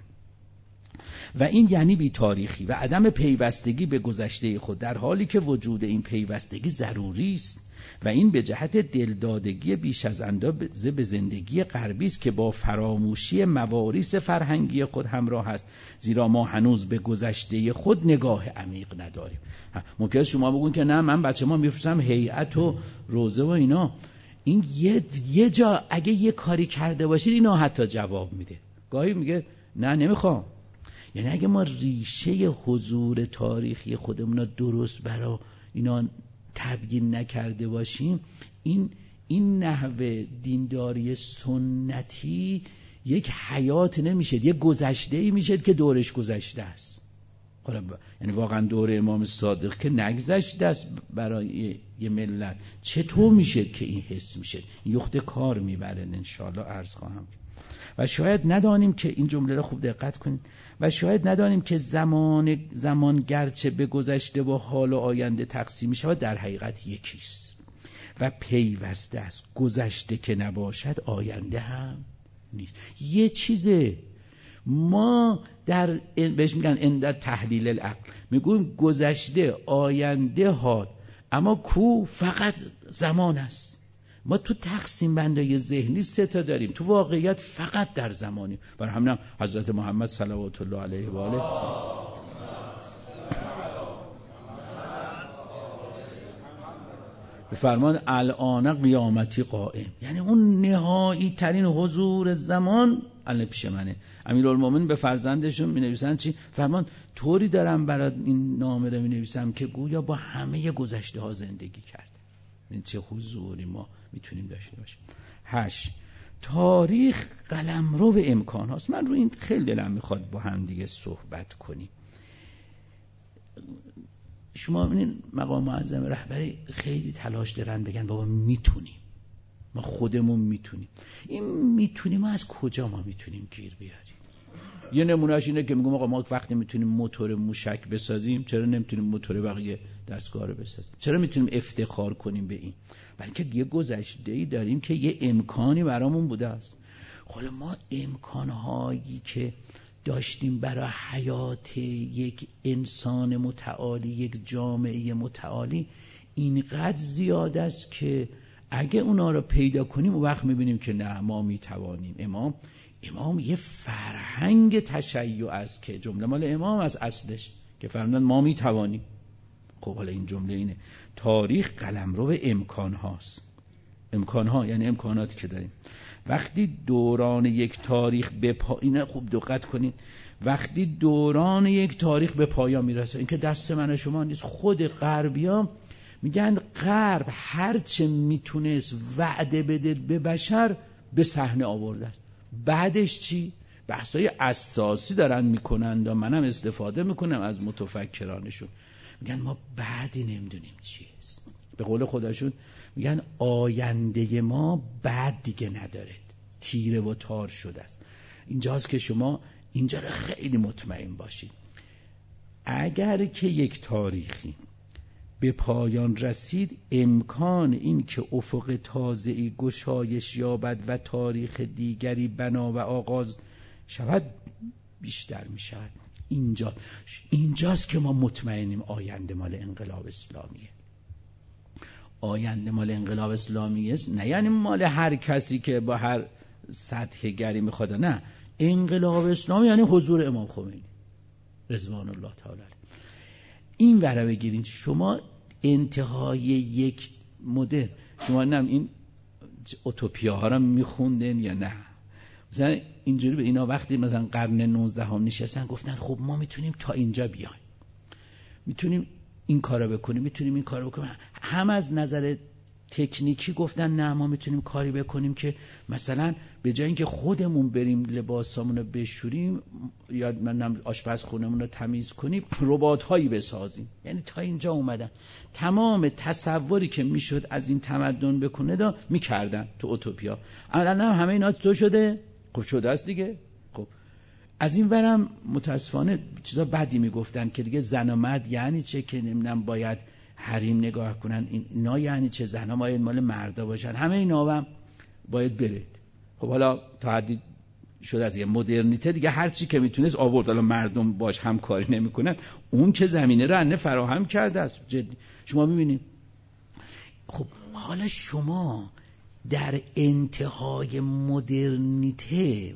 و این یعنی بی تاریخی و عدم پیوستگی به گذشته خود، در حالی که وجود این پیوستگی ضروری است و این به جهت دلدادگی بیش از اندازه به زندگی غربی است که با فراموشی مواریث فرهنگی خود همراه است، زیرا ما هنوز به گذشته خود نگاه عمیق نداریم. ممکنه شما بگون که نه من بچه ما میفرستم هیئت و روزه و اینا. این یه, یه جا اگه یه کاری کرده باشید اینا حتی جواب میده. گاهی میگه نه نمیخوام. یعنی اگه ما ریشه حضور تاریخی خودمون رو درست برای اینا تبیین نکرده باشیم، این این نحوه دینداری سنتی یک حیات نمیشه، یک گذشته‌ای میشه که دورش گذشته است. یعنی واقعا دور امام صادق که نگذشته است برای یه ملت، چطور میشه که این حس میشه؟ این یخت کار میبره انشاءالله عرض خواهم. و شاید ندانیم که این جمله را خوب دقت کنید، و شاید ندانیم که زمان زمان گرچه به گذشته و حال و آینده تقسیم می‌شود، در حقیقت یکیست و پیوسته است. گذشته که نباشد آینده هم نیست. یه چیزه. ما در بهش میگن اند تحلیل العقل، میگیم گذشته، آینده، حال، اما کو فقط زمان است. ما تو تقسیم بندای ذهنی سه تا داریم، تو واقعیت فقط در زمانی. برای همین حضرت محمد صلوات الله علیه و آله بفرمان الان قیامتی قائم، یعنی اون نهایی ترین حضور زمان الان پیش منه. امیرالمومنین به فرزندشون می نویسن چی؟ فرمان طوری دارم برای این نامه رو می نویسم که گویا با همه گذشته ها زندگی کرد. این چه حضوری ما میتونیم داشته باشیم. هشت، تاریخ قلمرو به امکان هاست. من رو این خیلی دلم میخواد با هم دیگه صحبت کنیم. شما ببینید مقام معظم رهبری خیلی تلاش دارن بگن بابا میتونیم، ما خودمون میتونیم. این میتونیم ما از کجا ما میتونیم گیر بیاریم؟ یه نمونهش اینه که میگم آقا ما وقتی میتونیم موتور موشک بسازیم، چرا نمیتونیم موتور بقیه دستگاه رو بسازیم؟ چرا میتونیم افتخار کنیم به این؟ بلکه یه گذشته‌ای داریم که یه امکانی برامون بوده است. حالا ما امکانهایی که داشتیم برای حیات یک انسان متعالی، یک جامعه متعالی، اینقدر زیاد است که اگه اونا رو پیدا کنیم اون وقت میبینیم که نه ما میتوانیم. امام امام یه فرهنگ تشیع است که جمله مال امام از اصلش که فرمودن ما میتوانیم. خب حالا این جمله اینه تاریخ قلمرو به امکان هاست. امکان ها یعنی امکاناتی که داریم. وقتی دوران یک تاریخ به پایان، خوب دقت کنید، وقتی دوران یک تاریخ به پایان میرسه، این که دست من شما نیست، خود غربیان میگن غرب هرچه میتونست وعده بده به بشر به صحنه آورده است. بعدش چی؟ بحثای اساسی دارن میکنن و منم استفاده میکنم از متفکرانشون، میگن ما بعدی نمیدونیم چیست. به قول خودشون میگن آینده ما بعد دیگه نداره، تیره و تار شده است. اینجاست که شما اینجا رو خیلی مطمئن باشید، اگر که یک تاریخی به پایان رسید، امکان این که افق تازه‌ای گشایش یابد و تاریخ دیگری بنا و آغاز شود بیشتر می شود. اینجا اینجاست که ما مطمئنیم آینده مال انقلاب اسلامیه. آینده مال انقلاب اسلامی است، نه یعنی مال هر کسی که با هر سطح گری میخواد، نه، انقلاب اسلامی یعنی حضور امام خمینی رضوان الله تعالی. این ور بگیرین شما انتهای یک مدل، شما نم این اوتوپیاها رو میخوندن یا نه؟ مثلا اینجوری به اینا وقتی مثلا قرن نوزدهم نشستن گفتن خب ما میتونیم تا اینجا بیایم، میتونیم این کارو بکنیم، میتونیم این کارو بکنیم. هم از نظر تکنیکی گفتن نه ما میتونیم کاری بکنیم که مثلا به جای اینکه خودمون بریم لباسامون رو بشوریم یا من آشپزخونمون رو تمیز کنیم، ربات هایی بسازیم. یعنی تا اینجا اومدن تمام تصوری که میشد از این تمدن بکنه دا میکردن تو اوتوپیا. الان هم همه اینا تو شده، خب شده است دیگه. خب از این ورم متاسفانه چیزا بدی میگفتن که دیگه زن و مرد یعنی چه، که نمیدونم باید حریم نگاه کنن، اینا یعنی چه، زنها باید مال مردا باشن، همه اینا هم باید برید. خب حالا تا حدی شده از یه مدرنیته دیگه هر چی که میتونست آورد، حالا مردم باش همکاری نمیکنن، اون که زمینه رو انه فراهم کرده است. جدی شما میبینید. خب حالا شما در انتهای مدرنیته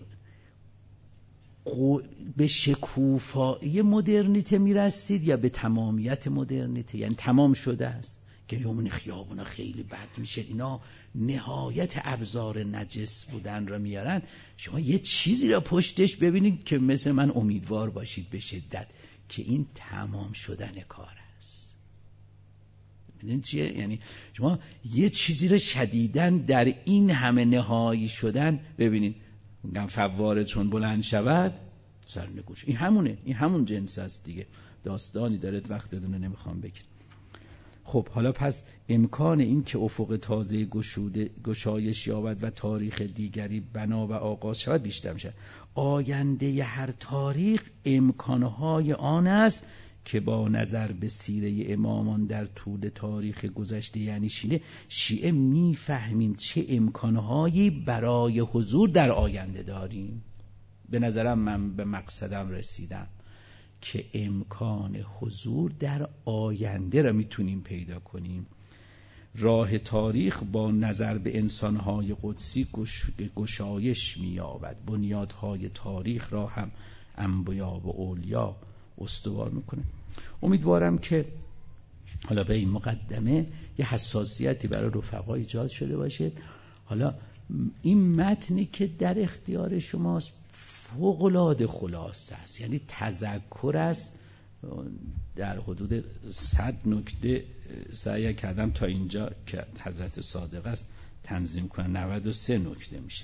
به شکوفایی مدرنیته میرسید یا به تمامیت مدرنیته؟ یعنی تمام شده است که یومن خیابونا خیلی بد میشه، اینا نهایت ابزار نجس بودن را میارن. شما یه چیزی را پشتش ببینید که مثل من امیدوار باشید به شدت که این تمام شدن کار است. ببینید چیه؟ یعنی شما یه چیزی را شدیداً در این همه نهایی شدن ببینید. میگم فواره چون بلند شود سرنگوش، این همونه، این همون جنس است دیگه. داستانی داره، وقت دونه نمیخوام بگم. خب حالا پس امکان این که افق تازه گشوده گشایش یابد و تاریخ دیگری بنا و آغاز شود بیشتر میشه. آینده هر تاریخ امکانهای آن است که با نظر به سیره امامان در طول تاریخ گذشته یعنی شیعه شیعه میفهمیم چه امکانهایی برای حضور در آینده داریم. به نظرم من به مقصدم رسیدم که امکان حضور در آینده را میتونیم پیدا کنیم. راه تاریخ با نظر به انسانهای قدسی گش... گشایش می‌یابد. بنیادهای تاریخ را هم انبیا و اولیا استوار میکنه. امیدوارم که حالا به این مقدمه یه حساسیتی برای رفقا ایجاد شده باشه. حالا این متنی که در اختیار شماست فوق‌العاده خلاصه است، یعنی تذکر است. در حدود صد نکته سعی کردم تا اینجا که حضرت صادق است تنظیم کنم، نود و سه نکته میشه.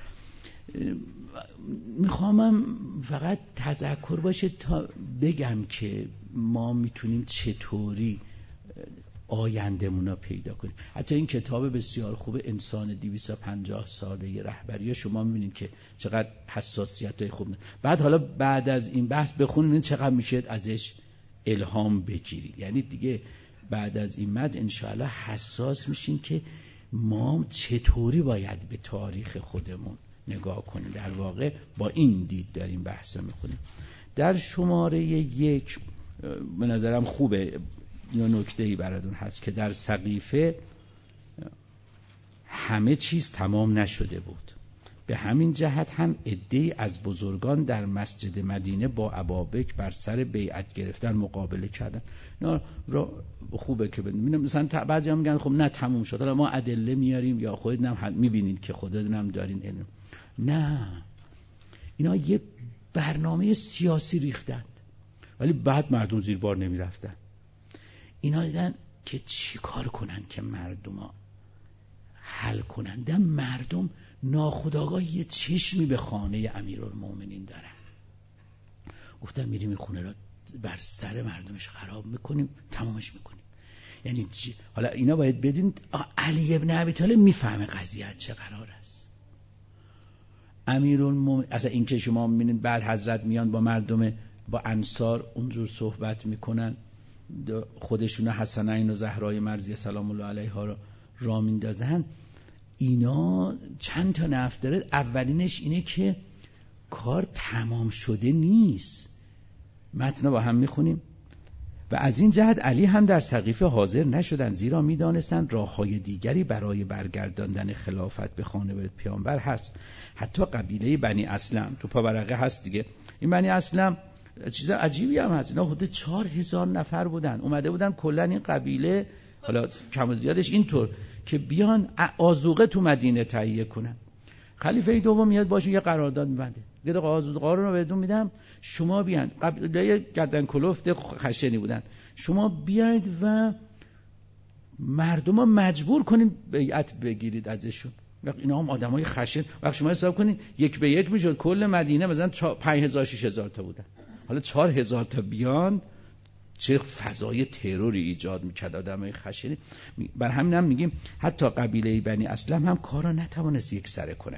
میخوامم فقط تذکر باشه تا بگم که ما میتونیم چطوری آینده‌مون رو پیدا کنیم. حتی این کتاب بسیار خوب انسان دویست و پنجاه ساله رهبری شما میبینید که چقدر حساسیت‌های خوب نه. بعد حالا بعد از این بحث بخونید چقدر میشه ازش الهام بگیرید. یعنی دیگه بعد از این مد انشاءالله حساس میشین که ما چطوری باید به تاریخ خودمون نگاه کنیم. در واقع با این دید داریم بحث میکنیم. در شماره یک به نظرم خوبه یا نکته‌ای براتون هست که در سقیفه همه چیز تمام نشده بود. به همین جهت هم عده‌ای از بزرگان در مسجد مدینه با ابابکر بر سر بیعت گرفتن مقابله کردن. اینا را خوبه که ببینیم. مثلا بعضی هم میگن خب نه تموم شد، حالا ما ادله میاریم یا خودتون هم میبینید که خودتون هم دارین علم. نه، اینا یه برنامه سیاسی ریختند، ولی بعد مردم زیر بار نمی رفتن. اینا دیدن که چی کار کنن که مردم ها حل کنن. دیدن مردم ناخودآگاه یه چشمی به خانه امیرالمومنین دارن. گفتن میریم این خونه را بر سر مردمش خراب میکنیم، تمامش میکنیم. یعنی ج... حالا اینا باید بدین علی ابن ابی طالب میفهمه قضیه چه قرار است. امیرالمومنین اصلا این که شما میبینید بعد حضرت میان با مردم با انصار اونجور صحبت میکنن، خودشون حسنین و زهرای مرضیه سلام الله علیها را را میندازن. اینا چند تا نفت داره. اولینش اینه که کار تمام شده نیست. متن با هم میخونیم. و از این جهت علی هم در سقیفه حاضر نشدند، زیرا میدانستند راههای دیگری برای برگرداندن خلافت به خانه پیامبر هست. حتی قبیله بنی اسلم تو پاورقه هست دیگه. این بنی اسلم چیز عجیبی هم هست. اینا حدود چهار هزار نفر بودن، اومده بودن کلا این قبیله، حالا کم و زیادش اینطور که بیان آذوقه تو مدینه تهیه کنن. خلیفه دوم میاد باشون یه قرارداد میبنده، میگه آذوقه رو بهتون میدم، شما بیان. قبیله گردن کلفت خشنی بودن، شما بیاید و مردم ها مجبور کنید بیعت بگیرید ازشون. وقت اینا هم آدمای خشن، وقت شما حساب کنید یک به یک میشد کل مدینه مثلا پنج هزار شش هزار تا بودن، حالا چهار هزار تا بیان، چه فضای تروری ایجاد میکرد آدمای خشنی. بر همین هم میگیم حتی قبیله بنی اسلم هم کارا نتوانست یک سره کنه.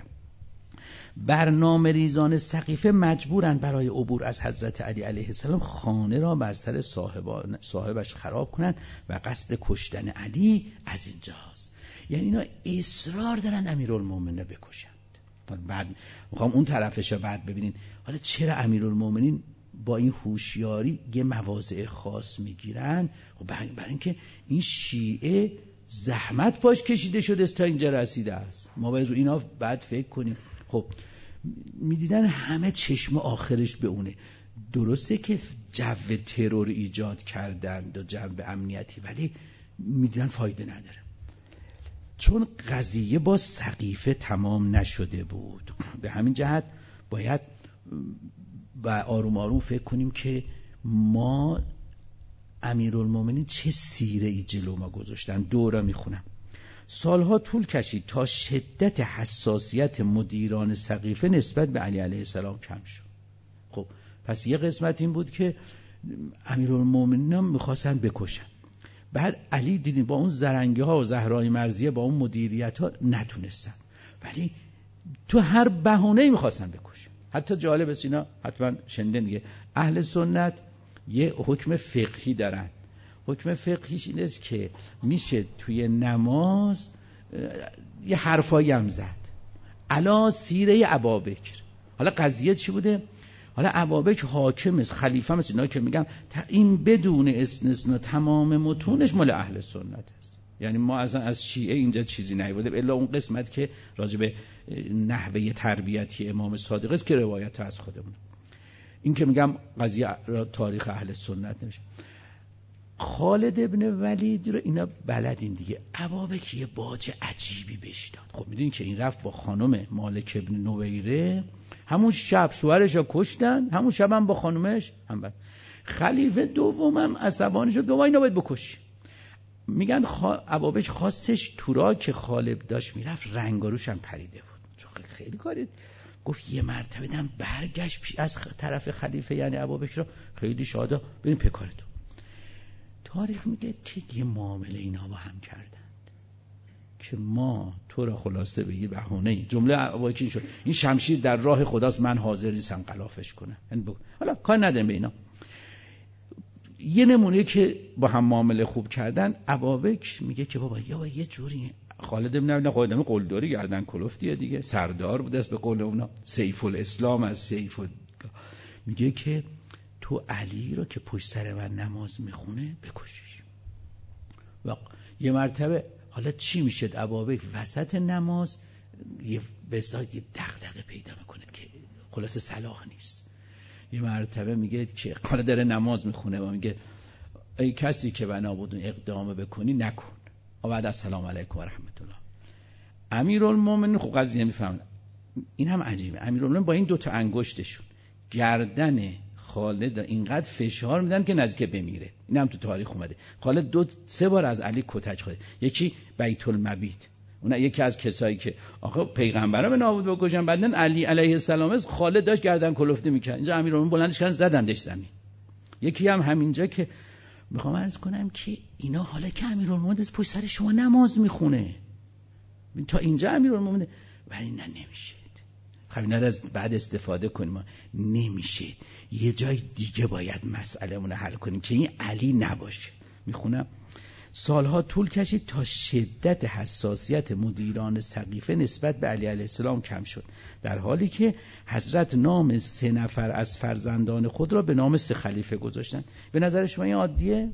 برنامه ریزان سقیفه مجبورند برای عبور از حضرت علی علیه السلام خانه را بر سر صاحبان صاحبش خراب کنند و قصد کشتن علی از اینجاست. یعنی اینا اصرار دارن امیرالمومنین بکشند. بعد میخوام اون طرفش رو بعد ببینین. حالا چرا امیرالمومنین با این هوشیاری یه مواضع خاص میگیرن؟ خب برای اینکه این شیعه زحمت پاش کشیده شده تا اینجا رسیده است. ما باید رو اینا بعد فکر کنیم. خب میدیدن همه چشم آخرش به اونه. درسته که جو ترور ایجاد کردند و جو امنیتی، ولی میدیدن فایده نداره، چون قضیه با سقیفه تمام نشده بود. به همین جهت باید و آروم آروم فکر کنیم که ما امیرالمومنین چه سیره ای جلو ما گذاشتن. دورا میخونم. سالها طول کشید تا شدت حساسیت مدیران سقیفه نسبت به علی علیه السلام کم شد. خب پس یه قسمت این بود که امیرالمومنین هم میخواستن بکشن. بعد علی دیدین با اون زرنگی ها و زهرای مرضیه با اون مدیریت ها نتونستن، ولی تو هر بهانه‌ای میخواستن بکشن. حتی جالب است اینا حتما شنیدن دیگه، اهل سنت یه حکم فقهی دارن. حکم فقهیش این است که میشه توی نماز یه حرفایی هم زد علا سیره ابابکر. حالا قضیه چی بوده؟ حالا ابابکر حاکم است، خلیفه است، اینا که میگم این بدون استثناء تمام متونش مال اهل سنت است. یعنی ما اصلا از شیعه اینجا چیزی نیاورده الا اون قسمت که راجع به نحوه تربیتی امام صادق است که روایت از خودمون. این که میگم قضیه را تاریخ اهل سنت نمیشه. خالد ابن ولید رو اینا بلدین دیگه. ابابکر یه باج عجیبی بهش داد. خب میدونین که این رفت با خانم مالک ابن نویره، همون شب شوهرش رو کشتن، همون شب هم با خانمش هم بر. خلیفه دومم عصبانی شد، دوما اینا باید بکشی. میگن خا... ابابکر خواستش تورا که خالد داشت میرفت رنگاروش هم پریده بود، چون خیلی کاری. گفت یه مرتبه دم برگشت پیش از طرف خلیفه یعنی ابابکر، خیلی شادا بریم پکارتون. تاریخ میگه که یه معامله اینا با هم کردند که ما تو را خلاصه به یه بهانه‌ای، جمله ابابکر شد این شمشیر در راه خداست، من حاضر نیستم غلافش کنم. حالا کار نداریم به اینا. یه نمونه که با هم معامله خوب کردن، ابابکر میگه که بابا یا یه جوری خالد ابن ولید قائدم قلدری گردن کلفتیه دیگه، سردار بود است به قول اونا، سیف الاسلام از سیف ال... میگه که تو علی رو که پشت سر من نماز میخونه بکشیش. و یه مرتبه حالا چی میشه؟ ابابکر وسط نماز یه بسیار یه دغدغه پیدا میکنه که خلاص صلاح نیست. یه مرتبه میگه که حالا داره نماز میخونه و میگه ای کسی که بنا بود اقدام بکنی نکن. و بعد السلام علیکم و رحمت الله. امیرالمومنین خب قضیه میفهمن. این هم عجیبه. امیرالمومنین با این دوتا انگشتشون گردن خالد اینقدر فشار میدن که نزدیک بمیره. این هم تو تاریخ اومده. خالد دو سه بار از علی کتک خورده. یکی بیت المبیت، اون یکی از کسایی که آخه پیغمبرا به نابود بکشن، بعدن علی علیه السلام خالد داشت گردن کلفته میکرد، اینجا امیرالمومنین بلندش کردن زدندش زمین. یکی هم همینجا که میخوام عرض کنم که اینا حالا که امیرالمومنین پشت سر شما نماز میخونه تا اینجا امیرالمومنین، ولی نه نمیشه. خب اینا رو از بعد استفاده کنیم. ما نمیشه، یه جای دیگه باید مسئله مون حل کنیم که این علی نباشه. میخونم سالها طول کشید تا شدت حساسیت مدیران سقیفه نسبت به علی علیه السلام کم شد، در حالی که حضرت نام سه نفر از فرزندان خود را به نام سه خلیفه گذاشتن. به نظر شما این عادیه؟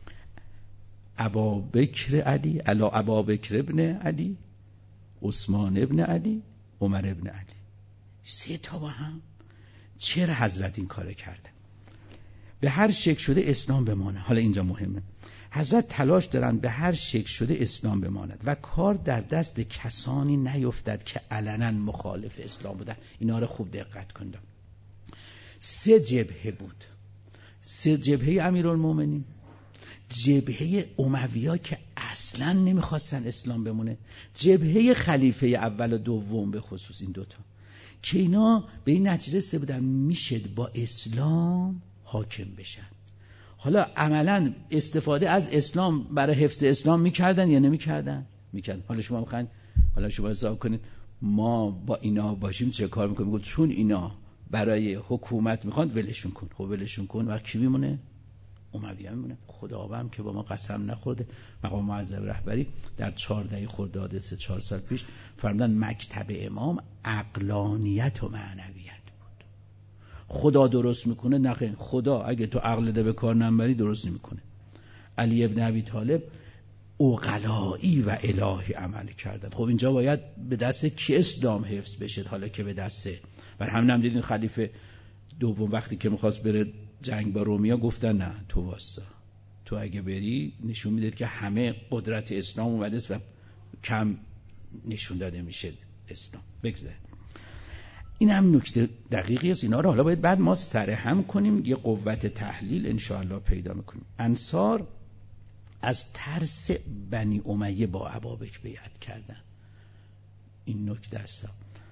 ابابکر علی، الا ابابکر ابن علی، عثمان ابن علی، عمر ابن علی، سه تا با هم. چرا حضرت این کار کردن؟ به هر شکل شده اسلام بمانه. حالا اینجا مهمه، حضرت تلاش دارن به هر شکل شده اسلام بماند و کار در دست کسانی نیفتد که علنا مخالف اسلام بودن. اینا رو خوب دقت کنید. سه جبهه بود. سه جبهه امیرالمومنین، جبهه اموی‌ها که اصلا نمیخواستن اسلام بمونه، جبهه خلیفه اول و دوم به خصوص این دوتا که اینا به این نتیجه رسیده بودن میشد با اسلام حاکم بشن. حالا عملا استفاده از اسلام برای حفظ اسلام میکردن یا نمیکردن؟ میکردن. حالا شما میخواین حالا شما حساب کنید ما با اینا باشیم چه کار میکنیم؟ میگه چون اینا برای حکومت میخوان ولشون کن. خب ولشون کن و کی میمونه؟ اموی هم میمونه. خداوند که با ما قسم نخورده، مقام معظم رهبری در چهارده خرداد سه چهار سال پیش فرمودن مکتب امام عقلانیت و معنویت بود. خدا درست میکنه؟ نه، خدا اگه تو عقل ده به کار نبری درست نمیکنه. علی ابن ابی طالب عقلایی و الهی عمل کردن. خب اینجا باید به دست کی اسلام حفظ بشه؟ حالا که به دست بر همین هم دیدین خلیفه دوم وقتی که میخواست بره جنگ با رومیا گفتن نه تو واسا، تو اگه بری نشون میدید که همه قدرت اسلام اومده است و کم نشون داده میشه اسلام. بگذار این هم نکته دقیقی است. اینا رو حالا باید بعد ما سرهم کنیم، یه قوت تحلیل انشاءالله پیدا میکنیم. انصار از ترس بنی امیه با ابابکر بیعت کردن. این نکته است.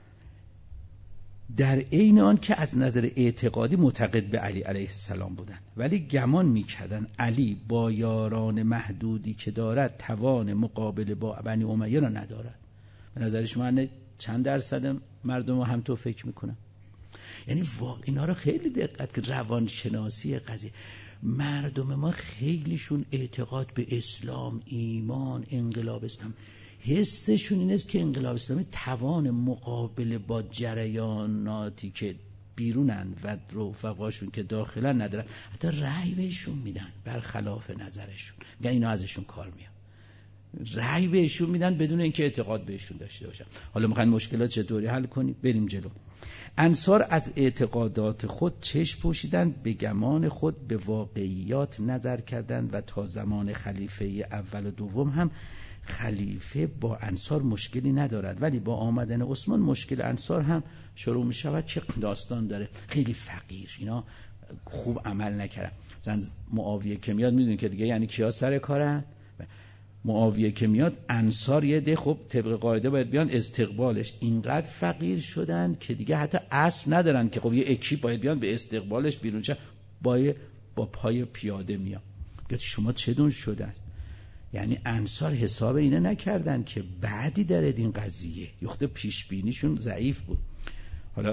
در عین آن که از نظر اعتقادی معتقد به علی علیه السلام بودند، ولی گمان می‌کردند علی با یاران محدودی که دارد توان مقابله با بنی امیه را ندارد. به نظر شما چند درصد مردم هم تو فکر میکنن؟ یعنی واقعا اینا رو خیلی دقت که روانشناسی قضیه مردم ما خیلیشون اعتقاد به اسلام، ایمان، انقلاب اسلام، حسشون این است که انقلاب اسلامی توان مقابله با جریاناتی که بیرونن و رفقاشون که داخلن ندارن، حتی رأی بهشون میدن برخلاف نظرشون، میگن اینا ازشون کار میاد، رأی بهشون میدن بدون اینکه اعتقاد بهشون داشته باشن. حالا میخواین مشکلات چطوری حل کنیم؟ بریم جلو. انصار از اعتقادات خود چشم پوشیدن، به گمان خود به واقعیات نظر کردند و تا زمان خلیفه اول و دوم هم خلیفه با انصار مشکلی ندارد، ولی با آمدن عثمان مشکل انصار هم شروع می شود. چه داستان داره؟ خیلی فقیر، اینا خوب عمل نکردن. مثلا معاویه که میاد، میدونید که دیگه یعنی کیا سر کارن؟ معاویه که میاد انصار یه ده خب طبق قاعده باید بیان استقبالش، اینقدر فقیر شدن که دیگه حتی اسب ندارن که خب یه اکیپ باید بیان به استقبالش بیرون چه با با پای پیاده میاد. شما چه دون شده است؟ یعنی انصار حساب اینه نکردن که بعدی داره این قضیه، یخته پیش بینیشون ضعیف بود. حالا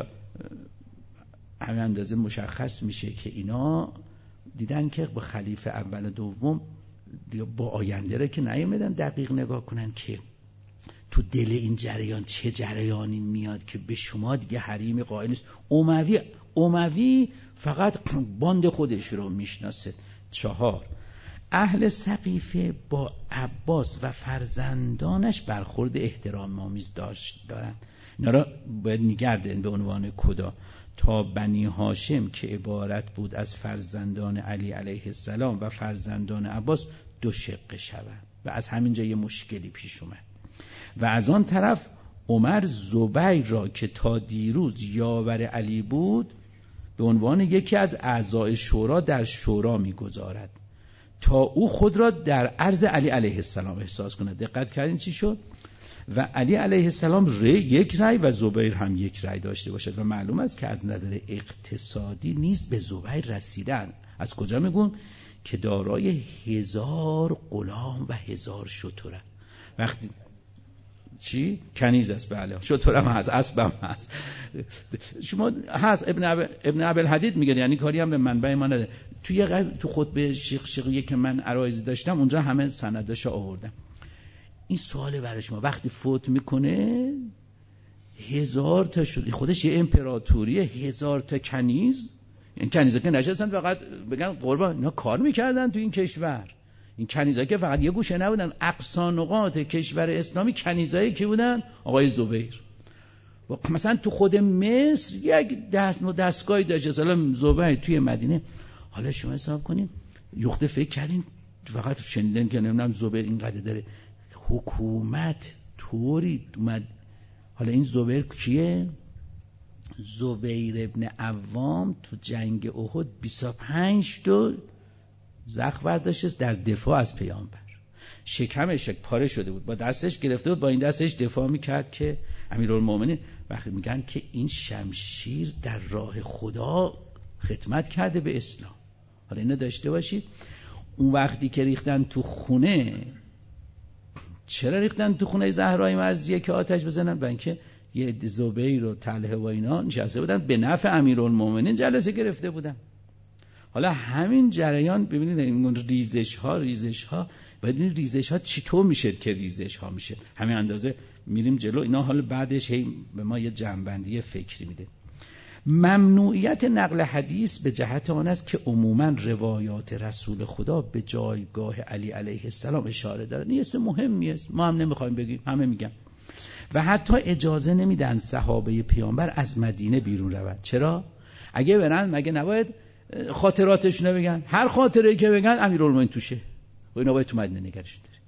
همین اندازه مشخص میشه که اینا دیدن که با خلیفه اول و دوم با آینده را که نیومدن دقیق نگاه کنن که تو دل این جریان چه جریانی میاد که به شما دیگه حریم قائل نیست. اموی اموی فقط باند خودش رو میشناسه. چهار، اهل سقیفه با عباس و فرزندانش برخورد احترام آمیز داشت دارن. اینا را باید نگردن به عنوان کدا تا بنی هاشم که عبارت بود از فرزندان علی علیه السلام و فرزندان عباس دو شقه شوند و از همینجا یه مشکلی پیش اومد. و از آن طرف عمر زبیر را که تا دیروز یاور علی بود به عنوان یکی از اعضای شورا در شورا میگذارد تا او خود را در عرض علی علیه السلام احساس کند. دقت کردین چی شد؟ و علی علیه السلام ری یک رأی و زبیر هم یک رأی داشته باشد و معلوم است که از نظر اقتصادی نیز به زبیر رسیدن. از کجا میگون؟ که دارای هزار غلام و هزار شترند. وقتی چی؟ کنیز است، بله، شترم هست، اسبم هست. شما هست ابن عب... ابن عبدالحدید میگه، یعنی کاری هم به منبع ما نداره. توی غز... تو خطبه شیخ شیخی که من عرایضی داشتم اونجا همه سنداشو آوردم. این سوال برای شما، وقتی فوت میکنه هزار تا شد، خودش یه امپراتوری، هزار تا کنیز، این کنیزا که نشستن فقط بگن قربان، اینا کار میکردن تو این کشور. این کنیزا که فقط یه گوشه نبودن، اقصا نقاط کشور اسلامی کنیزایی که بودن آقای زبیر. مثلا تو خود مصر یک دست و دستگاهی داشت مثلا زبیر توی مدینه. حالا شما حساب کنین، یخته فکر کردین فقط شنیدن که نمیدونم زبیر اینقدر داره، حکومت طوری اومد. حالا این زبیر کیه؟ زبیر ابن عوام تو جنگ احد بیست و پنج تا زخم برداشت در دفاع از پیامبر. شکمش پاره شده بود، با دستش گرفته بود، با این دستش دفاع میکرد که امیرالمومنین. وقتی میگن که این شمشیر در راه خدا خدمت کرده به اسلام. حالا اینو داشته باشید. اون وقتی که ریختن تو خونه، چرا ریختن تو خونه زهرای مرضیه که آتش بزنن؟ برای اینکه یه زبیر و طلحه و اینا نشسته بودن به نفع امیرالمومنین جلسه گرفته بودن. حالا همین جریان ببینید این ریزش ها ریزش ها بدین ریزش ها چطور میشه که ریزش ها میشه. همین اندازه میریم جلو اینا. حالا بعدش هی به ما یه جنبندی فکری میده. ممنوعیت نقل حدیث به جهت آن است که عموما روایات رسول خدا به جایگاه علی علیه السلام اشاره دارن. این چیز مهمی است، ما هم نمیخوایم بگیم، همه میگن. و حتی اجازه نمیدن صحابه پیامبر از مدینه بیرون روند. چرا؟ اگه برن مگه نباید خاطراتشون رو بگن؟ هر خاطره‌ای که بگن امیرالمومنین توشه و اینا باید تو مدینه نگرش داره.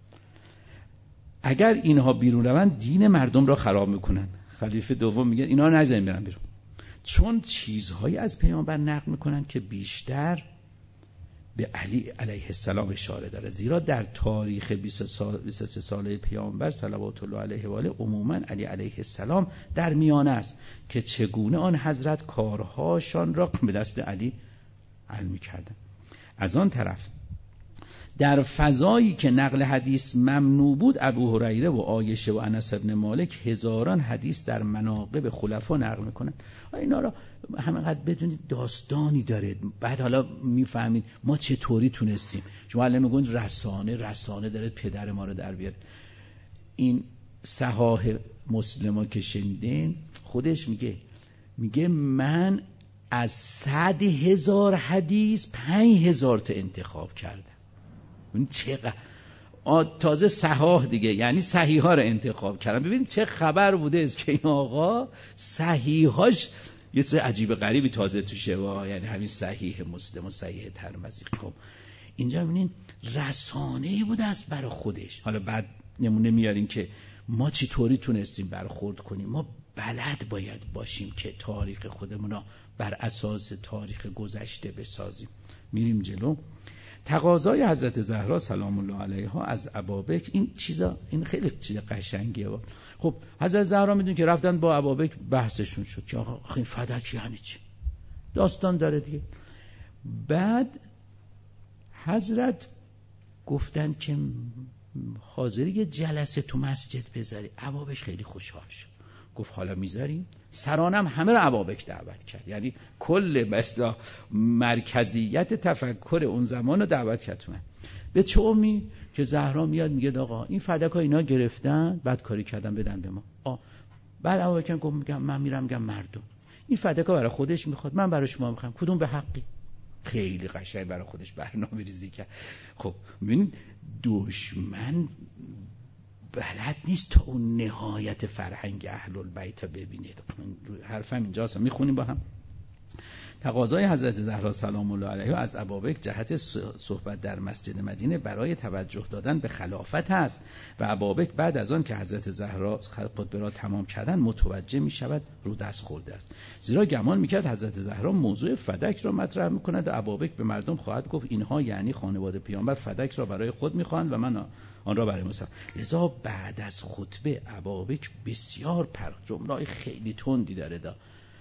اگر اینها بیرون روند دین مردم را خراب میکنن. خلیفه دوم میگه اینا رو نذارین برن بیرون، چون چیزهایی از پیامبر نقل میکنن که بیشتر به علی علیه السلام اشاره داره. زیرا در تاریخ بیست و سه ساله پیامبر صلوات الله علیه و آله عموما علی علیه السلام در میانه است که چگونه آن حضرت کارهاشان را به دست علی حل میکردن. از آن طرف در فضایی که نقل حدیث ممنوع بود، ابو هریره و عایشه و انس بن مالک هزاران حدیث در مناقب خلفا نقل میکنن. اینا را همینقدر بدونید داستانی داره. بعد حالا میفهمید ما چطوری تونستیم. شما الان میگوین رسانه رسانه داره پدر ما رو در بیاره. این صحاح مسلم‌ها که شنیدین خودش میگه میگه من از صد هزار حدیث پنج هزار تا انتخاب کردم. این چقدر تازه صحاح دیگه، یعنی صحیحا رو انتخاب کردم. ببین چه خبر بوده است که این آقا صحیحاش یه چیز عجیب غریبی تازه توشه، یعنی همین صحیح مسلم و صحیح ترمذی. خب اینجا ببینین رسانه‌ای بوده است برای خودش. حالا بعد نمونه میارین که ما چطوری تونستیم برخورد کنیم. ما بلد باید باشیم که تاریخ خودمون رو بر اساس تاریخ گذشته بسازیم. میریم جلو. تقاضای حضرت زهرا سلام الله علیها از ابابکر، این چیزا این خیلی چیز قشنگیه. خب حضرت زهرا میدون که رفتن با ابابکر بحثشون شد که آقا این فدک یعنی چی، داستان داره دیگه. بعد حضرت گفتن که حاضری یه جلسه تو مسجد بذاری. ابابکر خیلی خوشحال شد، گفت حالا میذاریم. سرانم همه رو ابابکر دعوت کرد، یعنی کل مثلا مرکزیت تفکر اون زمان رو دعوت کرد. من به چه امید که زهرا میاد میگه آقا این فدکا اینا گرفتن بعد کاری کردن بدن به ما. آ بعد ابابکر گفت میگم من میرم میگم مردم این فدکا برای خودش میخواد، من برای شما میخوام، کدوم به حقی. خیلی قشنگ برای خودش برنامه ریزی کرد. خب ببین دشمن بلد نیست تا اون نهایت فرهنگ اهل البیت ببینید. حرفم اینجاست، میخونیم با هم. تقاضای حضرت زهرا سلام الله علیها از ابابکر جهت صحبت در مسجد مدینه برای توجه دادن به خلافت است و ابابکر بعد از آن که حضرت زهرا خطبه را تمام کردن متوجه می شود رو دست خورده است، زیرا گمان میکرد حضرت زهرا موضوع فدک را مطرح میکند و ابابکر به مردم خواهد گفت اینها یعنی خانواده پیامبر فدک را برای خود میخواهند و من آن را برای مسلمان. لذا بعد از خطبه ابابکر بسیار پر جمله خیلی تندی داره دا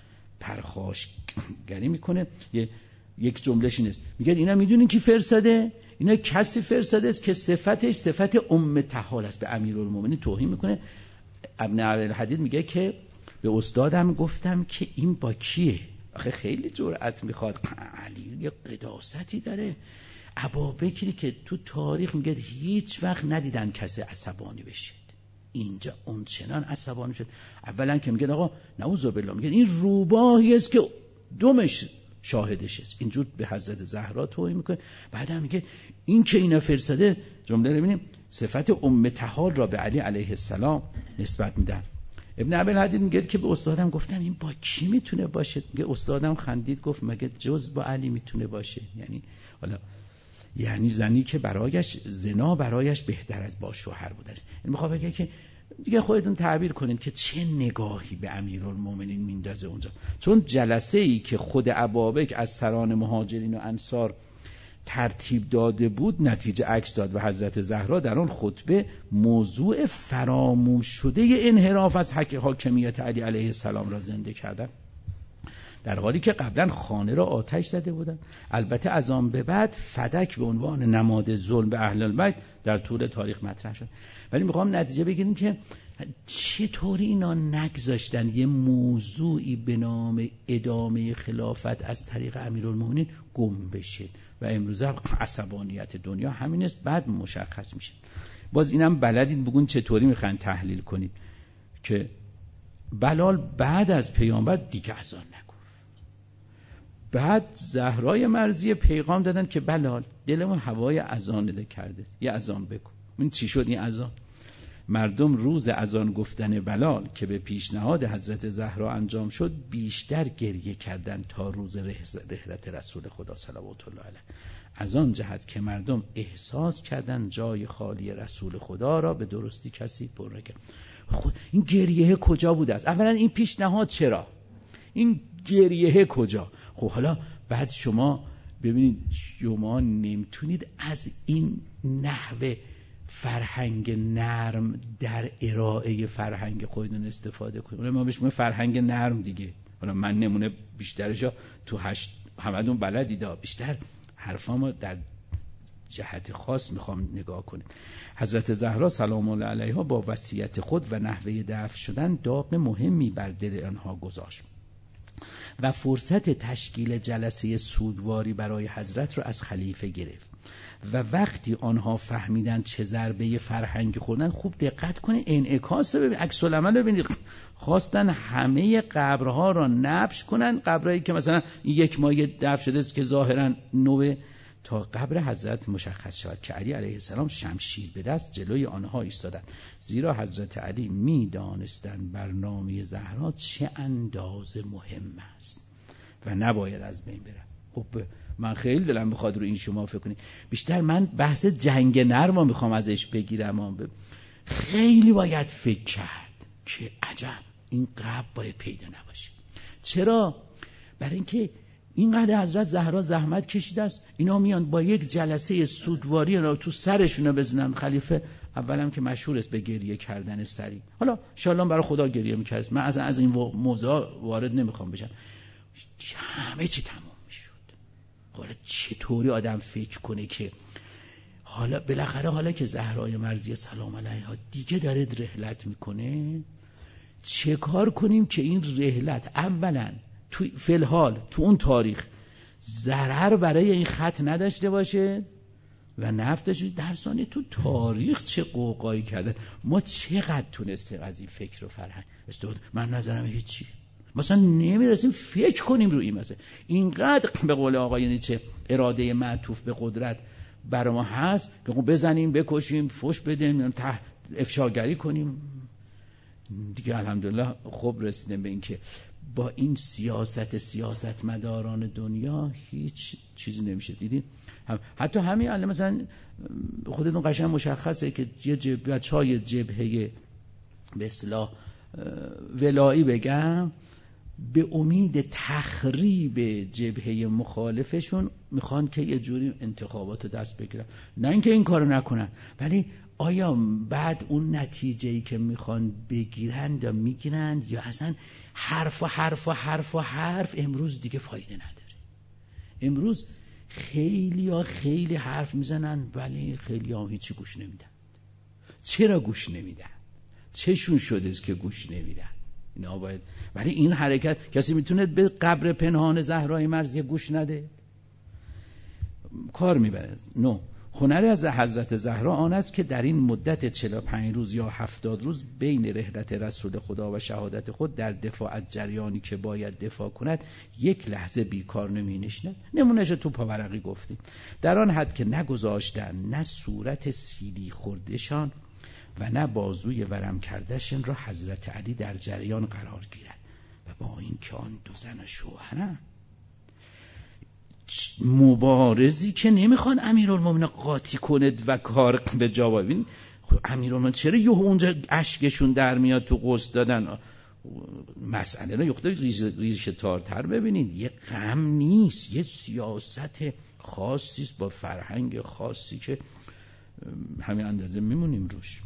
پرخاشگری میکنه. یه یک جملهش اینه، میگه اینا میدونین کی فرستاده؟ اینا کسی فرستاده است که صفتش صفت ام تحال است. به امیرالمومنین توهین میکنه. ابن عبدالحدید میگه که به استادم گفتم که این با کیه؟ آخه خیلی جرأت میخواد. علی یه قداستی داره. ابابکری که تو تاریخ میگه هیچ وقت ندیدن کسی عصبانی بشه، اینجا اون چنان عصبانی شد. اولا که میگه آقا نعوذ بالله، میگه این روباهی است که دومش شاهدش است، اینجور به حضرت زهرا توهین میکنه. بعد هم میگه این که اینا فرستاده، جمله رو ببینیم، صفت ام تحال را به علی علیه السلام نسبت میدن. ابن عبدالحدید میگه که به استادم گفتم این با کی میتونه باشه؟ میگه استادم خندید گفت مگه جز با علی میتونه باشه؟ یعنی حالا یعنی زنی که برایش زنا برایش بهتر از با شوهر بودن. این میخواد بگه که دیگه خودتون تعبیر کنید که چه نگاهی به امیرالمومنین میندازه اونجا. چون جلسه ای که خود ابابکر از سران مهاجرین و انصار ترتیب داده بود نتیجه عکس داد و حضرت زهرا در آن خطبه موضوع فراموش شده انحراف از حاکمیت علی علیه السلام را زنده کردن، در حالی که قبلا خانه را آتش زده بودند. البته از آن به بعد فدک به عنوان نماد ظلم به اهل البیت در طول تاریخ مطرح شد. ولی میخوام نتیجه بگیریم که چطوری اینا نگذاشتن یه موضوعی به نام ادامه خلافت از طریق امیرالمومنین گم بشه و امروز عصبانیت دنیا همین است. بعد مشخص میشه. باز اینم بلدید بگون چطوری میخواین تحلیل کنید که بلال بعد از پیامبر دیگه از آن نگفت. بعد زهرای مرضیه پیغام دادن که بلال دلمون هوای اذان ده کرده، یه اذان بکن. این چی شد این اذان؟ مردم روز اذان گفتن بلال که به پیشنهاد حضرت زهرا انجام شد بیشتر گریه کردند تا روز رحلت رسول خدا صلوات الله علیه، از آن جهت که مردم احساس کردند جای خالی رسول خدا را به درستی کسی پر نکرد. خود این گریه کجا بوده است؟ اولا این پیشنهاد چرا؟ این گریه کجا؟ خب حالا بعد شما ببینید شما نمیتونید از این نحوه فرهنگ نرم در ارائه فرهنگ خودتون استفاده کنید. ما بهش میگیم فرهنگ نرم دیگه. حالا من نمونه بیشترشا تو هشت همدون بلدید، بیشتر حرفامو در جهت خاص میخوام نگاه کنید. حضرت زهرا سلام الله علیها با وصیت خود و نحوه دفن شدن داغ مهمی بر دل آنها گذاشت و فرصت تشکیل جلسه سوگواری برای حضرت را از خلیفه گرفت و وقتی آنها فهمیدن چه ضربه فرهنگی خوردن، خوب دقت کنید انعکاس رو ببینید، عکس العمل رو ببینید، خواستن همه قبرها را نبش کنن، قبرایی که مثلا یک ماه دفن شده که ظاهرا نوه، تا قبر حضرت مشخص شود که علی علیه السلام شمشیر به دست جلوی آنها ایستادند، زیرا حضرت علی می دانستند برنامه زهرا چه اندازه مهم است و نباید از بین بره. خب من خیلی دلم بخواد رو این شما فکر کنید. بیشتر من بحث جنگ نرم میخوام ازش بگیرم. خیلی باید فکر کرد که عجب این قبر باید پیدا نباشه. چرا؟ برای اینکه اینقدر حضرت زهرا زحمت کشیده است، اینا میان با یک جلسه سوگواری را تو سرشون بزنن. خلیفه اولم که مشهور است به گریه کردن سری، حالا انشالله برای خدا گریه میکرد، من از از این موضوع وارد نمیخوام بشم، همه چی تمام میشد. حالا چطوری آدم فکر کنه که حالا بالاخره حالا که زهرای مرضیه سلام علیها دیگه داره رحلت میکنه، چه کار کنیم که این رحلت اولا تو فلحال تو اون تاریخ ضرر برای این خط نداشته باشه و نفتش در ثانیه تو تاریخ چه قوقایی کرده. ما چقدر تونستیم از این فکر و فرهنگ استفاده. من نظرم هیچی، مثلا نمیرسیم فکر کنیم روی این مسئله. اینقدر به قول آقای نیچه اراده معطوف به قدرت برای ما هست که بزنیم بکشیم فوش بدیم افشاگری کنیم دیگه. الحمدلله خوب رسیدیم به این که با این سیاست سیاستمداران دنیا هیچ چیزی نمیشه. دیدین حتی همین الان مثلا خودتون قشنگ مشخصه که یه جبهه بچهای جبهه به اصطلاح ولایی بگم به امید تخریب جبهه مخالفشون میخوان که یه جوری انتخابات دست بگیرن، نه اینکه این کارو نکنن، ولی آیا بعد اون نتیجه‌ای که میخوان بگیرن یا میگیرن یا اصلا حرف و حرف و حرف و حرف امروز دیگه فایده نداره. امروز خیلی ها خیلی حرف میزنن ولی خیلی ها هیچی گوش نمیدن. چرا گوش نمیدن؟ چشون شده است که گوش نمیدن؟ اینا باید، ولی این حرکت کسی میتونه به قبر پنهان زهرای مرزی گوش نده؟ کار میبره. نو هنر از حضرت زهرا آن است که در این مدت چهل و پنج روز یا هفتاد روز بین رحلت رسول خدا و شهادت خود در دفاع از جریانی که باید دفاع کند یک لحظه بیکار نمی نشیند. نمونهش تو پاورقی گفتیم، در آن حد که نگذاشتن نه صورت سیلی خوردشان و نه بازوی ورم کردشن را حضرت علی در جریان قرار گیرد و با این که آن دو زن و شوهرن مبارزی که نمیخوان امیرالمومنین قاطی کند و کار به جا ببین. خب امیرالمومنین چرا یه اونجا اشکشون در میاد تو قصد دادن؟ مسئله رو یخته ریش, ریش تارتر ببینید، یه غم نیست، یه سیاست خاصی است با فرهنگ خاصی که همین اندازه میمونیم روش.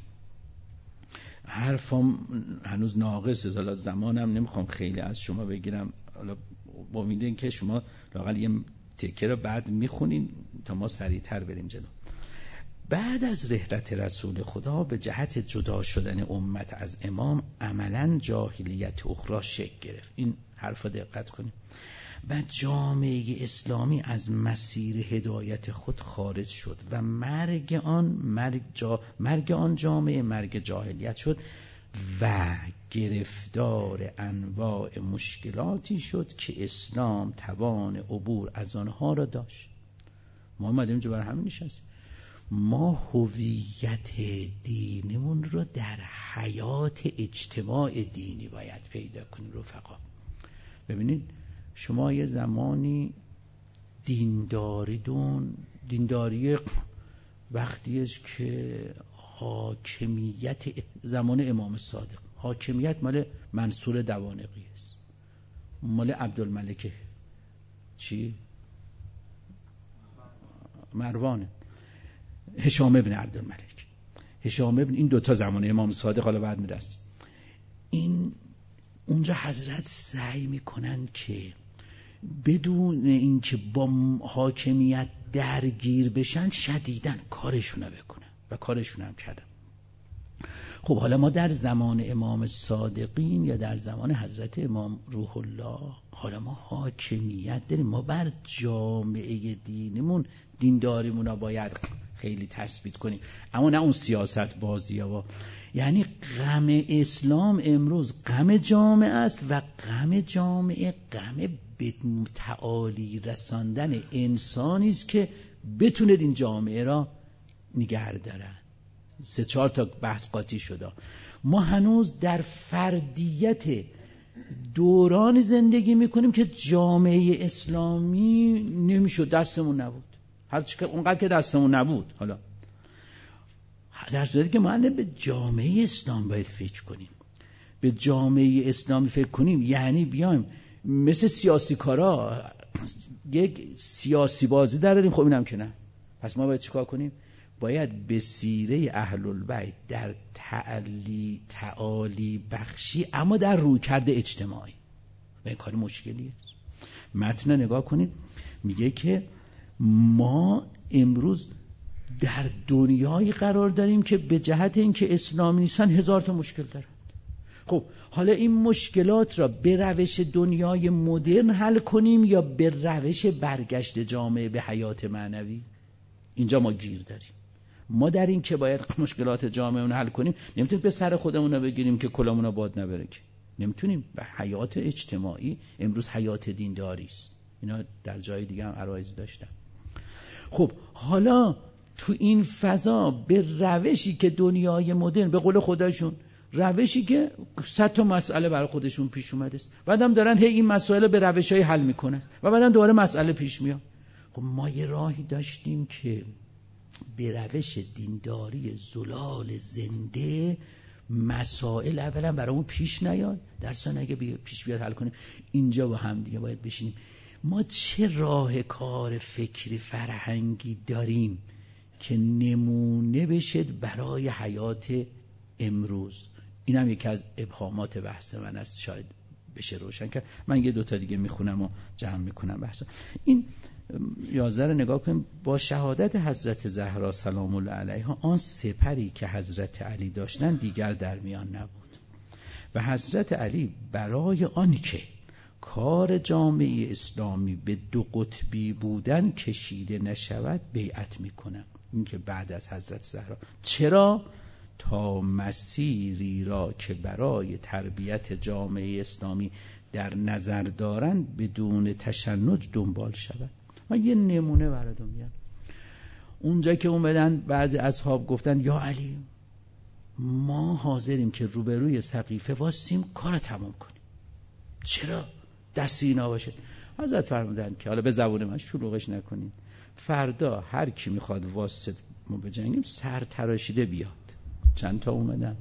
حرفم هنوز ناقصه، حالا زمانم نمیخوام خیلی از شما بگیرم، حالا با امید این که شما لااقل یه تکه رو بعد میخونین تا ما سریعتر بریم جلو. بعد از رحلت رسول خدا به جهت جدا شدن امت از امام عملاً جاهلیت اخرى شکل گرفت. این حرف دقت کنید. و جامعه اسلامی از مسیر هدایت خود خارج شد و مرگ آن مرگ, جا مرگ آن جامعه مرگ جاهلیت شد و گرفتار انواع مشکلاتی شد که اسلام توان عبور از آنها را داشت. ما اومدیم اینجا برای همین نشستیم. ما هویت دینمون رو در حیات اجتماع دینی باید پیدا کنیم رفقا. ببینید شما یه زمانی دینداریدون دینداری وقتیش که حاکمیت زمان امام صادق، حاکمیت مال منصور دوانقی است، مال عبدالملک چی؟ مروانه، هشام ابن عبدالملک، هشام ابن، این دوتا زمان امام صادق، حالا بعد میرسیم. این اونجا حضرت سعی میکنند که بدون اینکه با حاکمیت درگیر بشن شدیداً کارشونو بکنن و کارشون هم کردن. خب حالا ما در زمان امام صادقین یا در زمان حضرت امام روح الله حالا ما حاکمیت داریم، ما بر جامعه دینمون دینداریمون رو باید خیلی تثبیت کنیم، اما نه اون سیاست بازی ها. یعنی غم اسلام امروز غم جامعه است و غم جامعه غم به تعالی رساندن انسانی است که بتونه این جامعه را نگه داره. سه چهار تا بحث قاطی شده. ما هنوز در فردیت دوران زندگی میکنیم که جامعه اسلامی نمیشد، دستمون نبود، هرچی که اونقدر که دستمون نبود. حالا در صورتی که ما به جامعه اسلام باید فکر کنیم، به جامعه اسلامی فکر کنیم یعنی بیایم مثل سیاسی کارا یک سیاسی بازی دراریم. خب اینم که نه، پس ما باید چیکار کنیم؟ باید به سیره اهل البیت در تعالی تعالی بخشی اما در رویکرد اجتماعی. و این کار مشکلیه. متن نگاه کنید، میگه که ما امروز در دنیایی قرار داریم که به جهت اینکه اسلامی نیستن هزار تا مشکل دارند. خب حالا این مشکلات را به روش دنیای مدرن حل کنیم یا به روش برگشت جامعه به حیات معنوی؟ اینجا ما گیر داریم. ما در این که باید مشکلات جامعه اون حل کنیم نمیتونیم به سر خودمون رو بگیریم که کلامون رو باد نبره، که نمیتونیم. به حیات اجتماعی امروز حیات دینداری است. اینا در جای دیگه هم عرایض داشتن. خب حالا تو این فضا به روشی که دنیای مدرن به قول خودشون روشی که صد تا مسئله برای خودشون پیش اومده است، بعدم دارن هی این مسائل به روش‌های حل میکنن و بعدم دوباره مسئله پیش میاد. خب ما یه راهی داشتیم که به روش دینداری زلال زنده مسائل اولا برامون پیش نیاد، در ثانیه اگه پیش بیاد حل کنیم. اینجا با هم دیگه باید بشینیم ما چه راه کار فکری فرهنگی داریم که نمونه بشه برای حیات امروز. این هم یکی از ابهامات بحث من است، شاید بشه روشن کرد. من یه دوتا دیگه میخونم و جمع میکنم بحث. این یازده رو نگاه کنیم. با شهادت حضرت زهرا سلام الله علیها آن سپری که حضرت علی داشتن دیگر در میان نبود و حضرت علی برای آن که کار جامعه اسلامی به دو قطبی بودن کشیده نشود بیعت میکنم. این که بعد از حضرت زهرا، چرا؟ تا مسیری را که برای تربیت جامعه اسلامی در نظر دارند بدون تشنج دنبال شود. من یه نمونه براتون میگم. اونجا که اومدن بعضی اصحاب گفتن یا علی ما حاضریم که روبروی سقیفه واسیم کار تمام کنیم، چرا دستی اینا باشه؟ حضرت فرمودن که حالا به زبون من شلوغش نکنیم، فردا هر کی میخواد واسط ما بجنگیم سر تراشیده بیاد. چند تا اومدن؟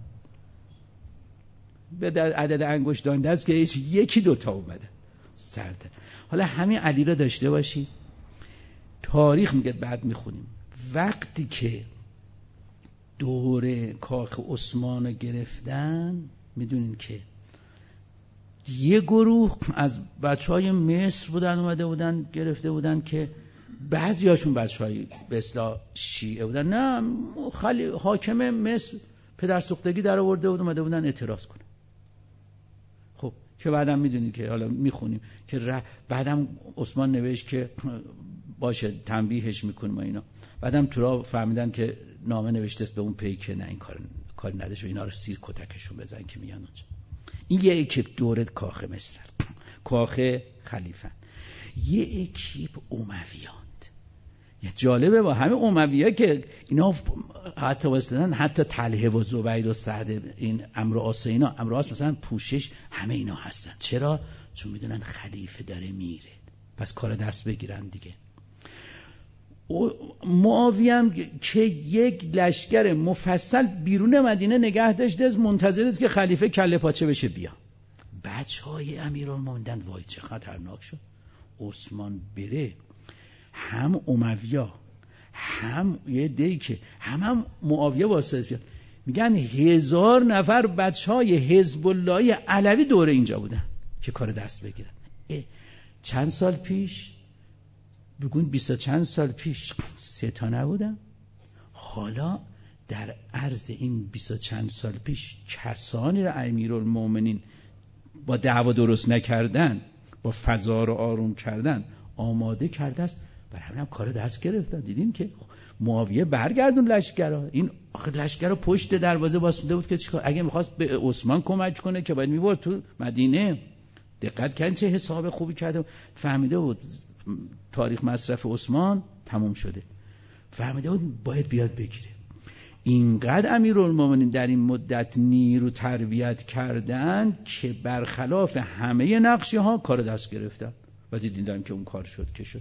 به عدد انگشتان دست که هیچ یکی دوتا اومدن سر. حالا همین علی را داشته باشی، تاریخ میگه بعد میخونیم وقتی که دور کاخ عثمان گرفتن، میدونین که یه گروه از بچهای مصر بودن اومده بودن گرفته بودن که بعضی هاشون بچهای به اصطلاح شیعه بودن، نه خلی حاکم مصر پدر سوختگی در آورده بود اومده بودن اعتراض کنه. خب که بعدم میدونید که حالا میخونیم که ر... بعدم عثمان نوشت که باشه تنبیهش میکنیم و اینا. بعدم تو را فهمیدن که نامه نوشته است به اون پی که نه این کار کاری نداشت و اینا رو سیر کتکشون بزن که میان اونجا. این یه اکیپ دورت کاخ مصر، کاخ خلیفه، یه اکیپ امویان. یه جالبه با همه اموی‌ها که اینا حتی واسطن حتی طلحه و زبیر و سعد این عمرو عاص اینا، عمرو عاص مثلا پوشش همه اینا هستن. چرا؟ چون میدونن خلیفه داره میره، پس کار دست بگیرن دیگه. معاویه هم که یک لشکر مفصل بیرون مدینه نگه داشته از منتظر است که خلیفه کله پاچه بشه بیا. بچهای امیرالمومنین وای چه خطرناک شد. عثمان بره، هم امویا هم یه دی که هم هم معاویه واسطه میگن هزار نفر بچهای حزب اللهی علوی دوره اینجا بودن که کار دست بگیرن. چند سال پیش بگون بیست چند سال پیش سه تا نبودن، حالا در عرض این بیست چند سال پیش کسانی را امیرالمومنین با دعوا درست نکردن، با فضا رو آروم کردن آماده کرده است. برای همین هم کار دست گرفتن. دیدین که معاویه برگردون لشکر، این آخه لشکر رو پشت دروازه واسطه بود که چیکار، اگه می‌خواست به عثمان کمک کنه که باید می‌برد تو مدینه. دقت کن چه حساب خوبی کرده، فهمیده بود تاریخ مصرف عثمان تموم شده، فهمیده بود باید بیاد بگیره. اینقدر امیرالمومنین در این مدت نیرو تربیت کردن که برخلاف همه نقشه ها کار دست گرفتن و دیدین که اون کار شد که شد.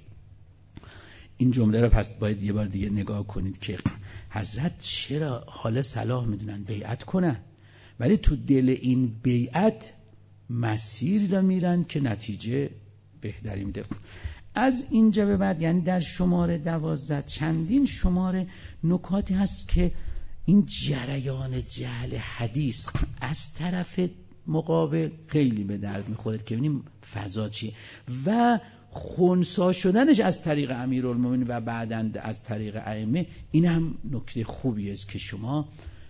این جمله رو پس باید یه بار دیگه نگاه کنید که حضرت چرا حال صلاح میدونن بیعت کنن، ولی تو دل این بیعت مسیری را میرن که نتیجه بهتری میده. از اینجا به بعد یعنی در شماره دوازده چندین شماره نکاتی هست که این جریان جهل حدیث از طرف مقابل خیلی به درد میخوره که ببینیم فضا چیه و خنثی شدنش از طریق امیرالمومنین و بعداً از طریق ائمه. این هم نکته خوبی است که شما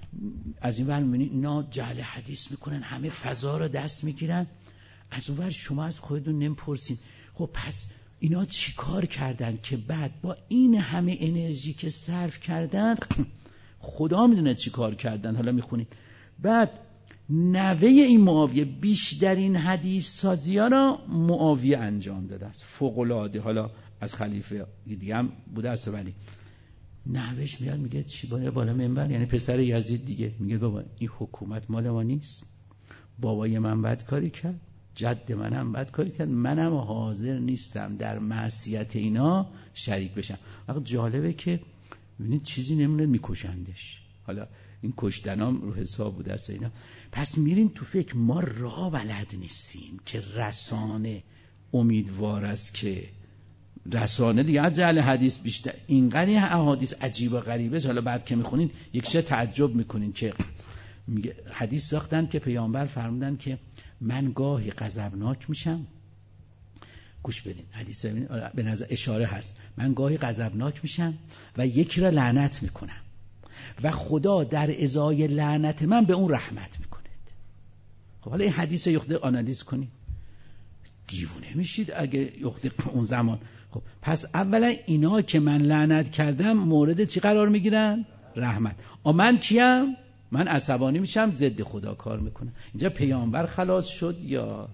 از این ور میبینید اینا جهل حدیث میکنن، همه فضا رو دست میگیرن، از اون ور شما از خودتون نمیپرسین خب پس اینا چی کار کردن که بعد با این همه انرژی که صرف کردن خدا میدونه چی کار کردن. حالا میخونید بعد نوه این معاویه بیشترین حدیث سازی ها را معاویه انجام داده است، فوق‌العاده. حالا از خلیفه دیگه هم بوده است ولی نحوش میاد میگه چی بالا بالا منبر، یعنی پسر یزید دیگه، میگه بابا این حکومت مال ما نیست، بابای من بد کاری کرد، جد منم بد کاری کرد، منم حاضر نیستم در معصیت اینا شریک بشم. وقت جالبه که ببینید چیزی نمونه میکشندش. حالا این کشتنام رو حساب بود دست اینا. پس میرین تو فکر ما راه بلد نیستیم که رسانه امیدوار است که رسانه دیگه از جهل حدیث بیشتر اینقدر احادیث عجیب و غریبه. حالا بعد که میخونین یک چه تعجب میکنین که میگه حدیث ساختن که پیامبر فرمودن که من گاهی غضبناک میشم. گوش بدین حدیث به نظر اشاره هست، من گاهی غضبناک میشم و یکی را لعنت میکنم و خدا در ازای لعنت من به اون رحمت میکنه. خب حالا این حدیث یخته آنالیز کنید، دیوونه میشید اگه یخته اون زمان. خب پس اولا اینا که من لعنت کردم مورد چی قرار میگیرن؟ رحمت. آ من کیم؟ من عصبانی میشم، ضد خدا کار میکنم. اینجا پیامبر خلاص شد یا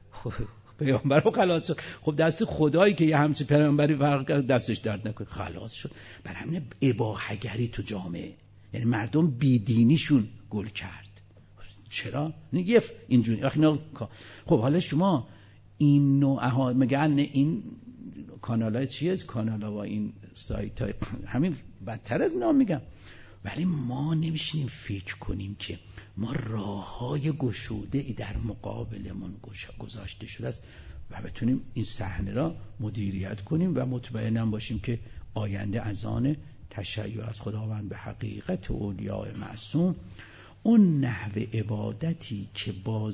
پیامبر رو خلاص شد؟ خب دست خدایی که یه همچین پیامبری فرق کرد دستش درد نکنه، خلاص شد. برای همین اباحه‌گری تو جامعه، یعنی مردم بیدینیشون گل کرد. چرا؟ نگه اینجوری آخه. خب حالا شما این نوع میگن این کانالای چیه؟ کانالا و این سایت های همین بدتر از نام میگم. ولی ما نمیشینیم فکر کنیم که ما راه های گشوده ای در مقابلمون گذاشته شده است و بتونیم این صحنه را مدیریت کنیم و مطمئنم باشیم که آینده از آن تشیع از خداوند به حقیقت اولیاء معصوم، اون نحو عبادتی که با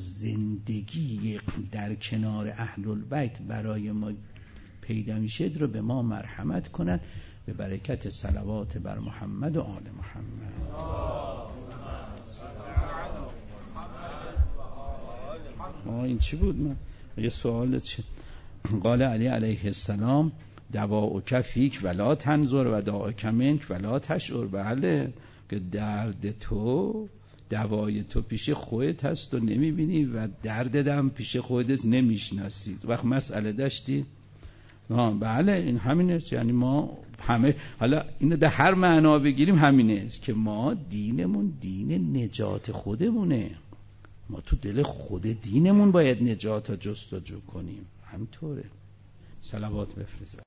زندگی در کنار اهل البیت برای ما پیدا میشه رو به ما مرحمت کنند به برکت صلوات بر محمد و آل محمد. آه این چی بود؟ من یه سوال چه؟ قال علی علیه السلام دواؤک فیک ولا تنظر و داؤک منک ولا تشعر. بله که درد تو دوای تو پیش خودت هست و نمیبینی و درد دم پیش خودت نمیشناسی. وقت مسئله داشتی؟ بله این همینه. یعنی ما همه حالا اینو به هر معنا بگیریم همینه که ما دینمون دین نجات خودمونه، ما تو دل خود دینمون باید نجات جستجو کنیم. همینطوره. صلوات بفرست.